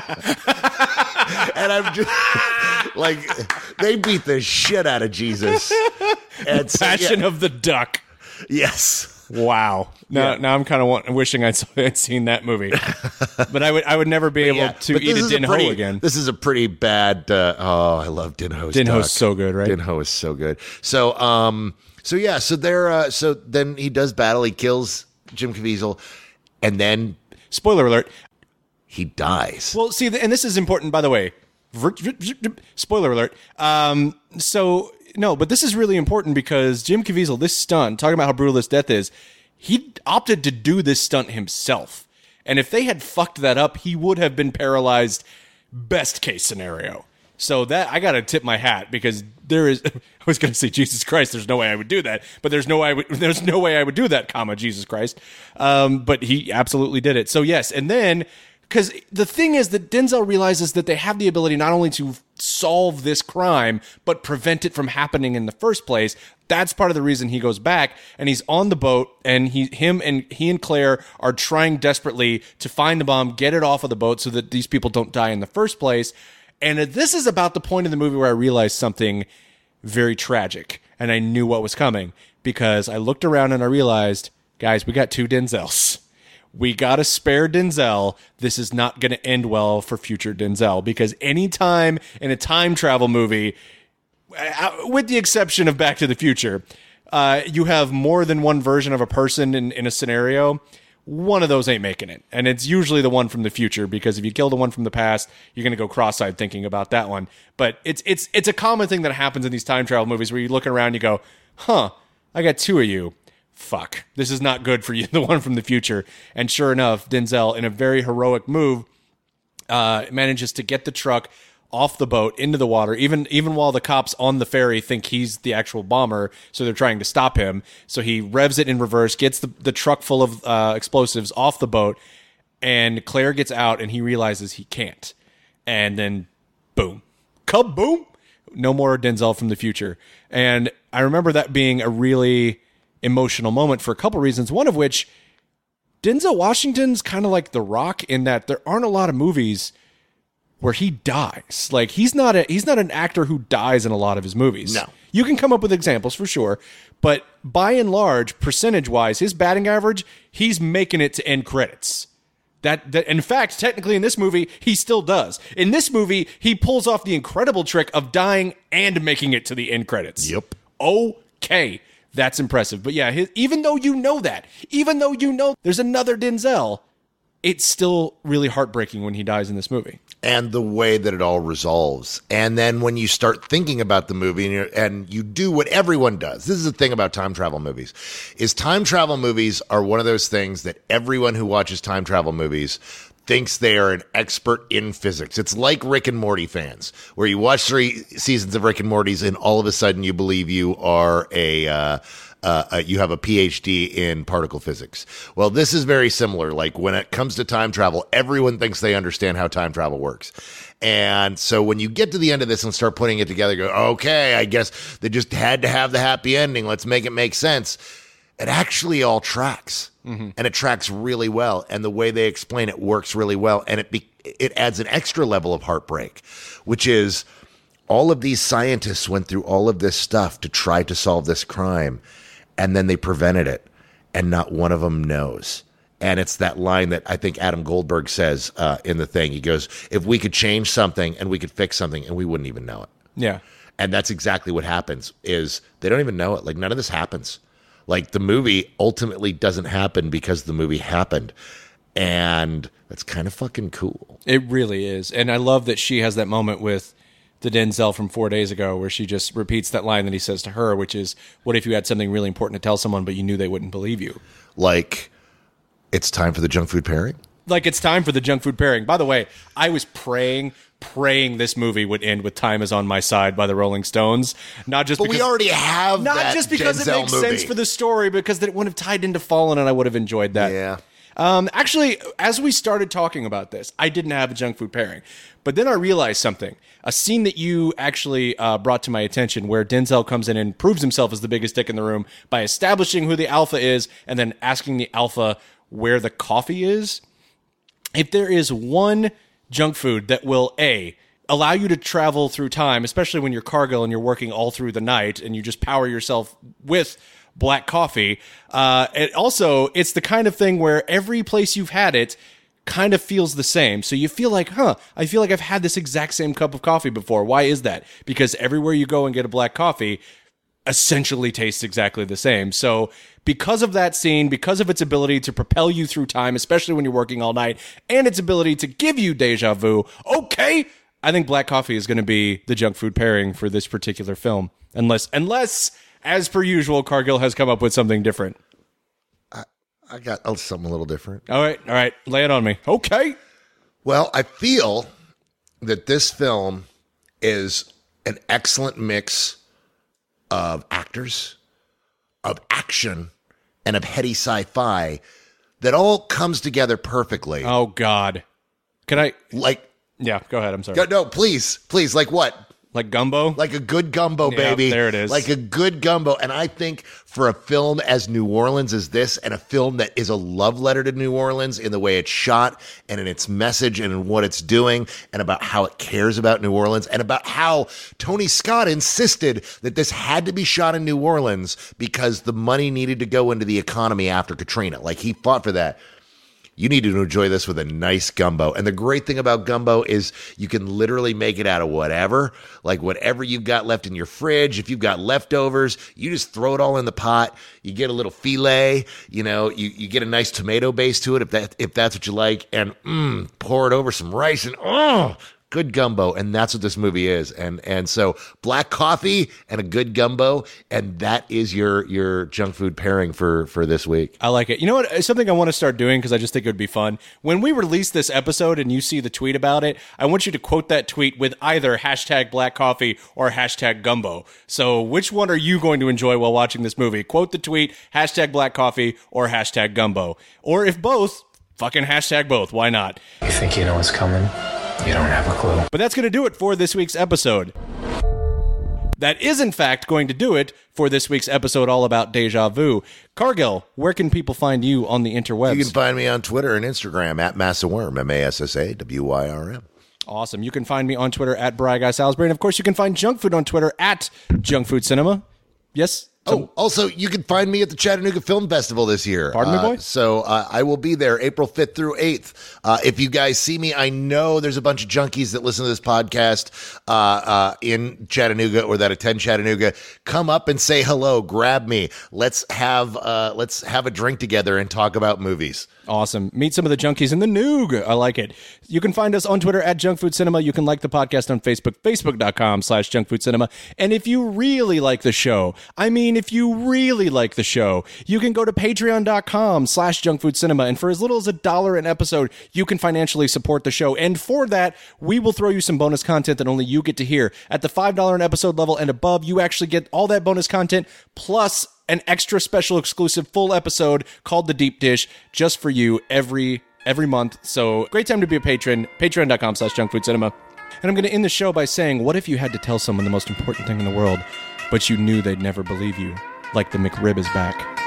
I'm just like, they beat the shit out of Jesus. And so, Passion yeah. of the Duck. Yes. Wow. Now, Yeah. now I'm kind of want, wishing I'd, I'd seen that movie, but I would I would never be able Yeah, to but eat this a is Din Ho pretty- again. This is a pretty bad. Uh, oh, I love Din Ho's. Din Ho's duck. so good, right? Din Ho is so good. So, um, so yeah, so there. Uh, so then he does battle. He kills Jim Caviezel, and then Spoiler alert. he dies. Well, see, and this is important, by the way. Spoiler alert. Um, so, no, but this is really important because Jim Caviezel, this stunt, talking about how brutal this death is, he opted to do this stunt himself. And if they had fucked that up, he would have been paralyzed, best case scenario. So that, I got to tip my hat, because there is, I was going to say, Jesus Christ, there's no way I would do that. But there's no way I would, there's no way I would do that, comma, Jesus Christ. Um, but he absolutely did it. So yes, and then, because the thing is that Denzel realizes that they have the ability not only to solve this crime, but prevent it from happening in the first place. That's part of the reason he goes back, and he's on the boat, and he, him and he and Claire are trying desperately to find the bomb, get it off of the boat so that these people don't die in the first place. And this is about the point in the movie where I realized something very tragic, and I knew what was coming, because I looked around and I realized, guys, we got two Denzels. We got a spare Denzel. This is not going to end well for future Denzel, because anytime in a time travel movie, with the exception of Back to the Future, uh, you have more than one version of a person in, in a scenario. One of those ain't making it. And it's usually the one from the future, because if you kill the one from the past, you're going to go cross-eyed thinking about that one. But it's it's it's a common thing that happens in these time travel movies, where you look around and you go, huh, I got two of you. Fuck, this is not good for you, the one from the future. And sure enough, Denzel, in a very heroic move, uh, manages to get the truck off the boat into the water, even even while the cops on the ferry think he's the actual bomber, so they're trying to stop him. So he revs it in reverse, gets the, the truck full of uh, explosives off the boat, and Claire gets out, and he realizes he can't. And then, boom. Kaboom! No more Denzel from the future. And I remember that being a really emotional moment for a couple reasons, one of which, Denzel Washington's kind of like The Rock in that there aren't a lot of movies where he dies. Like, he's not a he's not an actor who dies in a lot of his movies. No. You can come up with examples for sure, but by and large, percentage-wise, his batting average, he's making it to end credits. That, that in fact, technically in this movie, he still does. In this movie, he pulls off the incredible trick of dying and making it to the end credits. Yep. Okay. That's impressive. But yeah, his, even though you know that, even though you know there's another Denzel, it's still really heartbreaking when he dies in this movie. And the way that it all resolves. And then when you start thinking about the movie, and, you're, and you do what everyone does, this is the thing about time travel movies, is time travel movies are one of those things that everyone who watches time travel movies thinks they are an expert in physics. It's like Rick and Morty fans, where you watch three seasons of Rick and Morty's and all of a sudden you believe you are a uh, uh, uh, you have a P H D in particle physics. Well, this is very similar. Like when it comes to time travel, everyone thinks they understand how time travel works. And so when you get to the end of this and start putting it together, go, okay, I guess they just had to have the happy ending. Let's make it make sense. It actually all tracks, mm-hmm. and it tracks really well. And the way they explain it works really well. And it be, it adds an extra level of heartbreak, which is all of these scientists went through all of this stuff to try to solve this crime, and then they prevented it, and not one of them knows. And it's that line that I think Adam Goldberg says uh, in the thing. He goes, if we could change something and we could fix something and we wouldn't even know it. Yeah. And that's exactly what happens is they don't even know it. Like none of this happens. Like the movie ultimately doesn't happen because the movie happened. And that's kind of fucking cool. It really is. And I love that she has that moment with the Denzel from four days ago where she just repeats that line that he says to her, which is, what if you had something really important to tell someone, but you knew they wouldn't believe you? Like, it's time for the junk food pairing? Like, it's time for the junk food pairing. By the way, I was praying, praying this movie would end with Time Is On My Side by the Rolling Stones. Not just but because... we already have Not that just because Denzel it makes movie. sense for the story, because that it would have tied into Fallen and I would have enjoyed that. Yeah. Um, actually, as we started talking about this, I didn't have a junk food pairing. But then I realized something. A scene that you actually uh, brought to my attention where Denzel comes in and proves himself as the biggest dick in the room by establishing who the alpha is and then asking the alpha where the coffee is. If there is one junk food that will, A, allow you to travel through time, especially when you're Cargill and you're working all through the night and you just power yourself with black coffee. Uh, it also, it's the kind of thing where every place you've had it kind of feels the same. So you feel like, huh, I feel like I've had this exact same cup of coffee before. Why is that? Because everywhere you go and get a black coffee essentially tastes exactly the same. So because of that scene, because of its ability to propel you through time, especially when you're working all night, and its ability to give you deja vu, okay, I think black coffee is going to be the junk food pairing for this particular film. Unless, unless, as per usual, Cargill has come up with something different. I, I got oh, something a little different. All right, all right, lay it on me. Okay. Well, I feel that this film is an excellent mix of actors, of action, and of heady sci-fi that all comes together perfectly. Oh, God. Can I... Like... Yeah, go ahead. I'm sorry. Go, no, please. Please. Like what? Like gumbo? Like a good gumbo, yeah, baby. There it is. Like a good gumbo. And I think for a film as New Orleans as this, and a film that is a love letter to New Orleans in the way it's shot and in its message and in what it's doing and about how it cares about New Orleans and about how Tony Scott insisted that this had to be shot in New Orleans because the money needed to go into the economy after Katrina. Like he fought for that. You need to enjoy this with a nice gumbo. And the great thing about gumbo is you can literally make it out of whatever, like whatever you've got left in your fridge. If you've got leftovers, you just throw it all in the pot. You get a little filet, you know, you, you get a nice tomato base to it if that if that's what you like, and mm, pour it over some rice and oh, good gumbo. And that's what this movie is. And and so black coffee and a good gumbo, and that is your your junk food pairing for for this week. I like it. You know what? It's something I want to start doing because I just think it would be fun. When we release this episode and you see the tweet about it, I want you to quote that tweet with either hashtag black coffee or hashtag gumbo. So which one are you going to enjoy while watching this movie? Quote the tweet, hashtag black coffee or hashtag gumbo. Or if both, fucking hashtag both. Why not? You think you know what's coming? You don't have a clue. But that's going to do it for this week's episode. That is, in fact, going to do it for this week's episode all about Deja Vu. Cargill, where can people find you on the interwebs? You can find me on Twitter and Instagram at Massaworm, M A S S A W Y R M. Awesome. You can find me on Twitter at Bri Guy Salisbury. And, of course, you can find Junk Food on Twitter at Junk Food Cinema. Yes? Oh, also, you can find me at the Chattanooga Film Festival this year. Pardon me, boy? Uh, so uh, I will be there April fifth through eighth. Uh, if you guys see me, I know there's a bunch of junkies that listen to this podcast uh, uh, in Chattanooga or that attend Chattanooga. Come up and say hello. Grab me. Let's have uh, let's have a drink together and talk about movies. Awesome. Meet some of the junkies in the Noog. I like it. You can find us on Twitter at Junk Food Cinema. You can like the podcast on Facebook, facebook.com slash Junk Food Cinema. And if you really like the show, I mean, if you really like the show, you can go to patreon.com slash Junk Food Cinema. And for as little as a dollar an episode, you can financially support the show. And for that, we will throw you some bonus content that only you get to hear. At the five dollars an episode level and above, you actually get all that bonus content plus an extra special exclusive full episode called The Deep Dish just for you every every month. So great time to be a patron. Patreon.com slash Junk Food Cinema. And I'm going to end the show by saying, what if you had to tell someone the most important thing in the world, but you knew they'd never believe you? Like the McRib is back.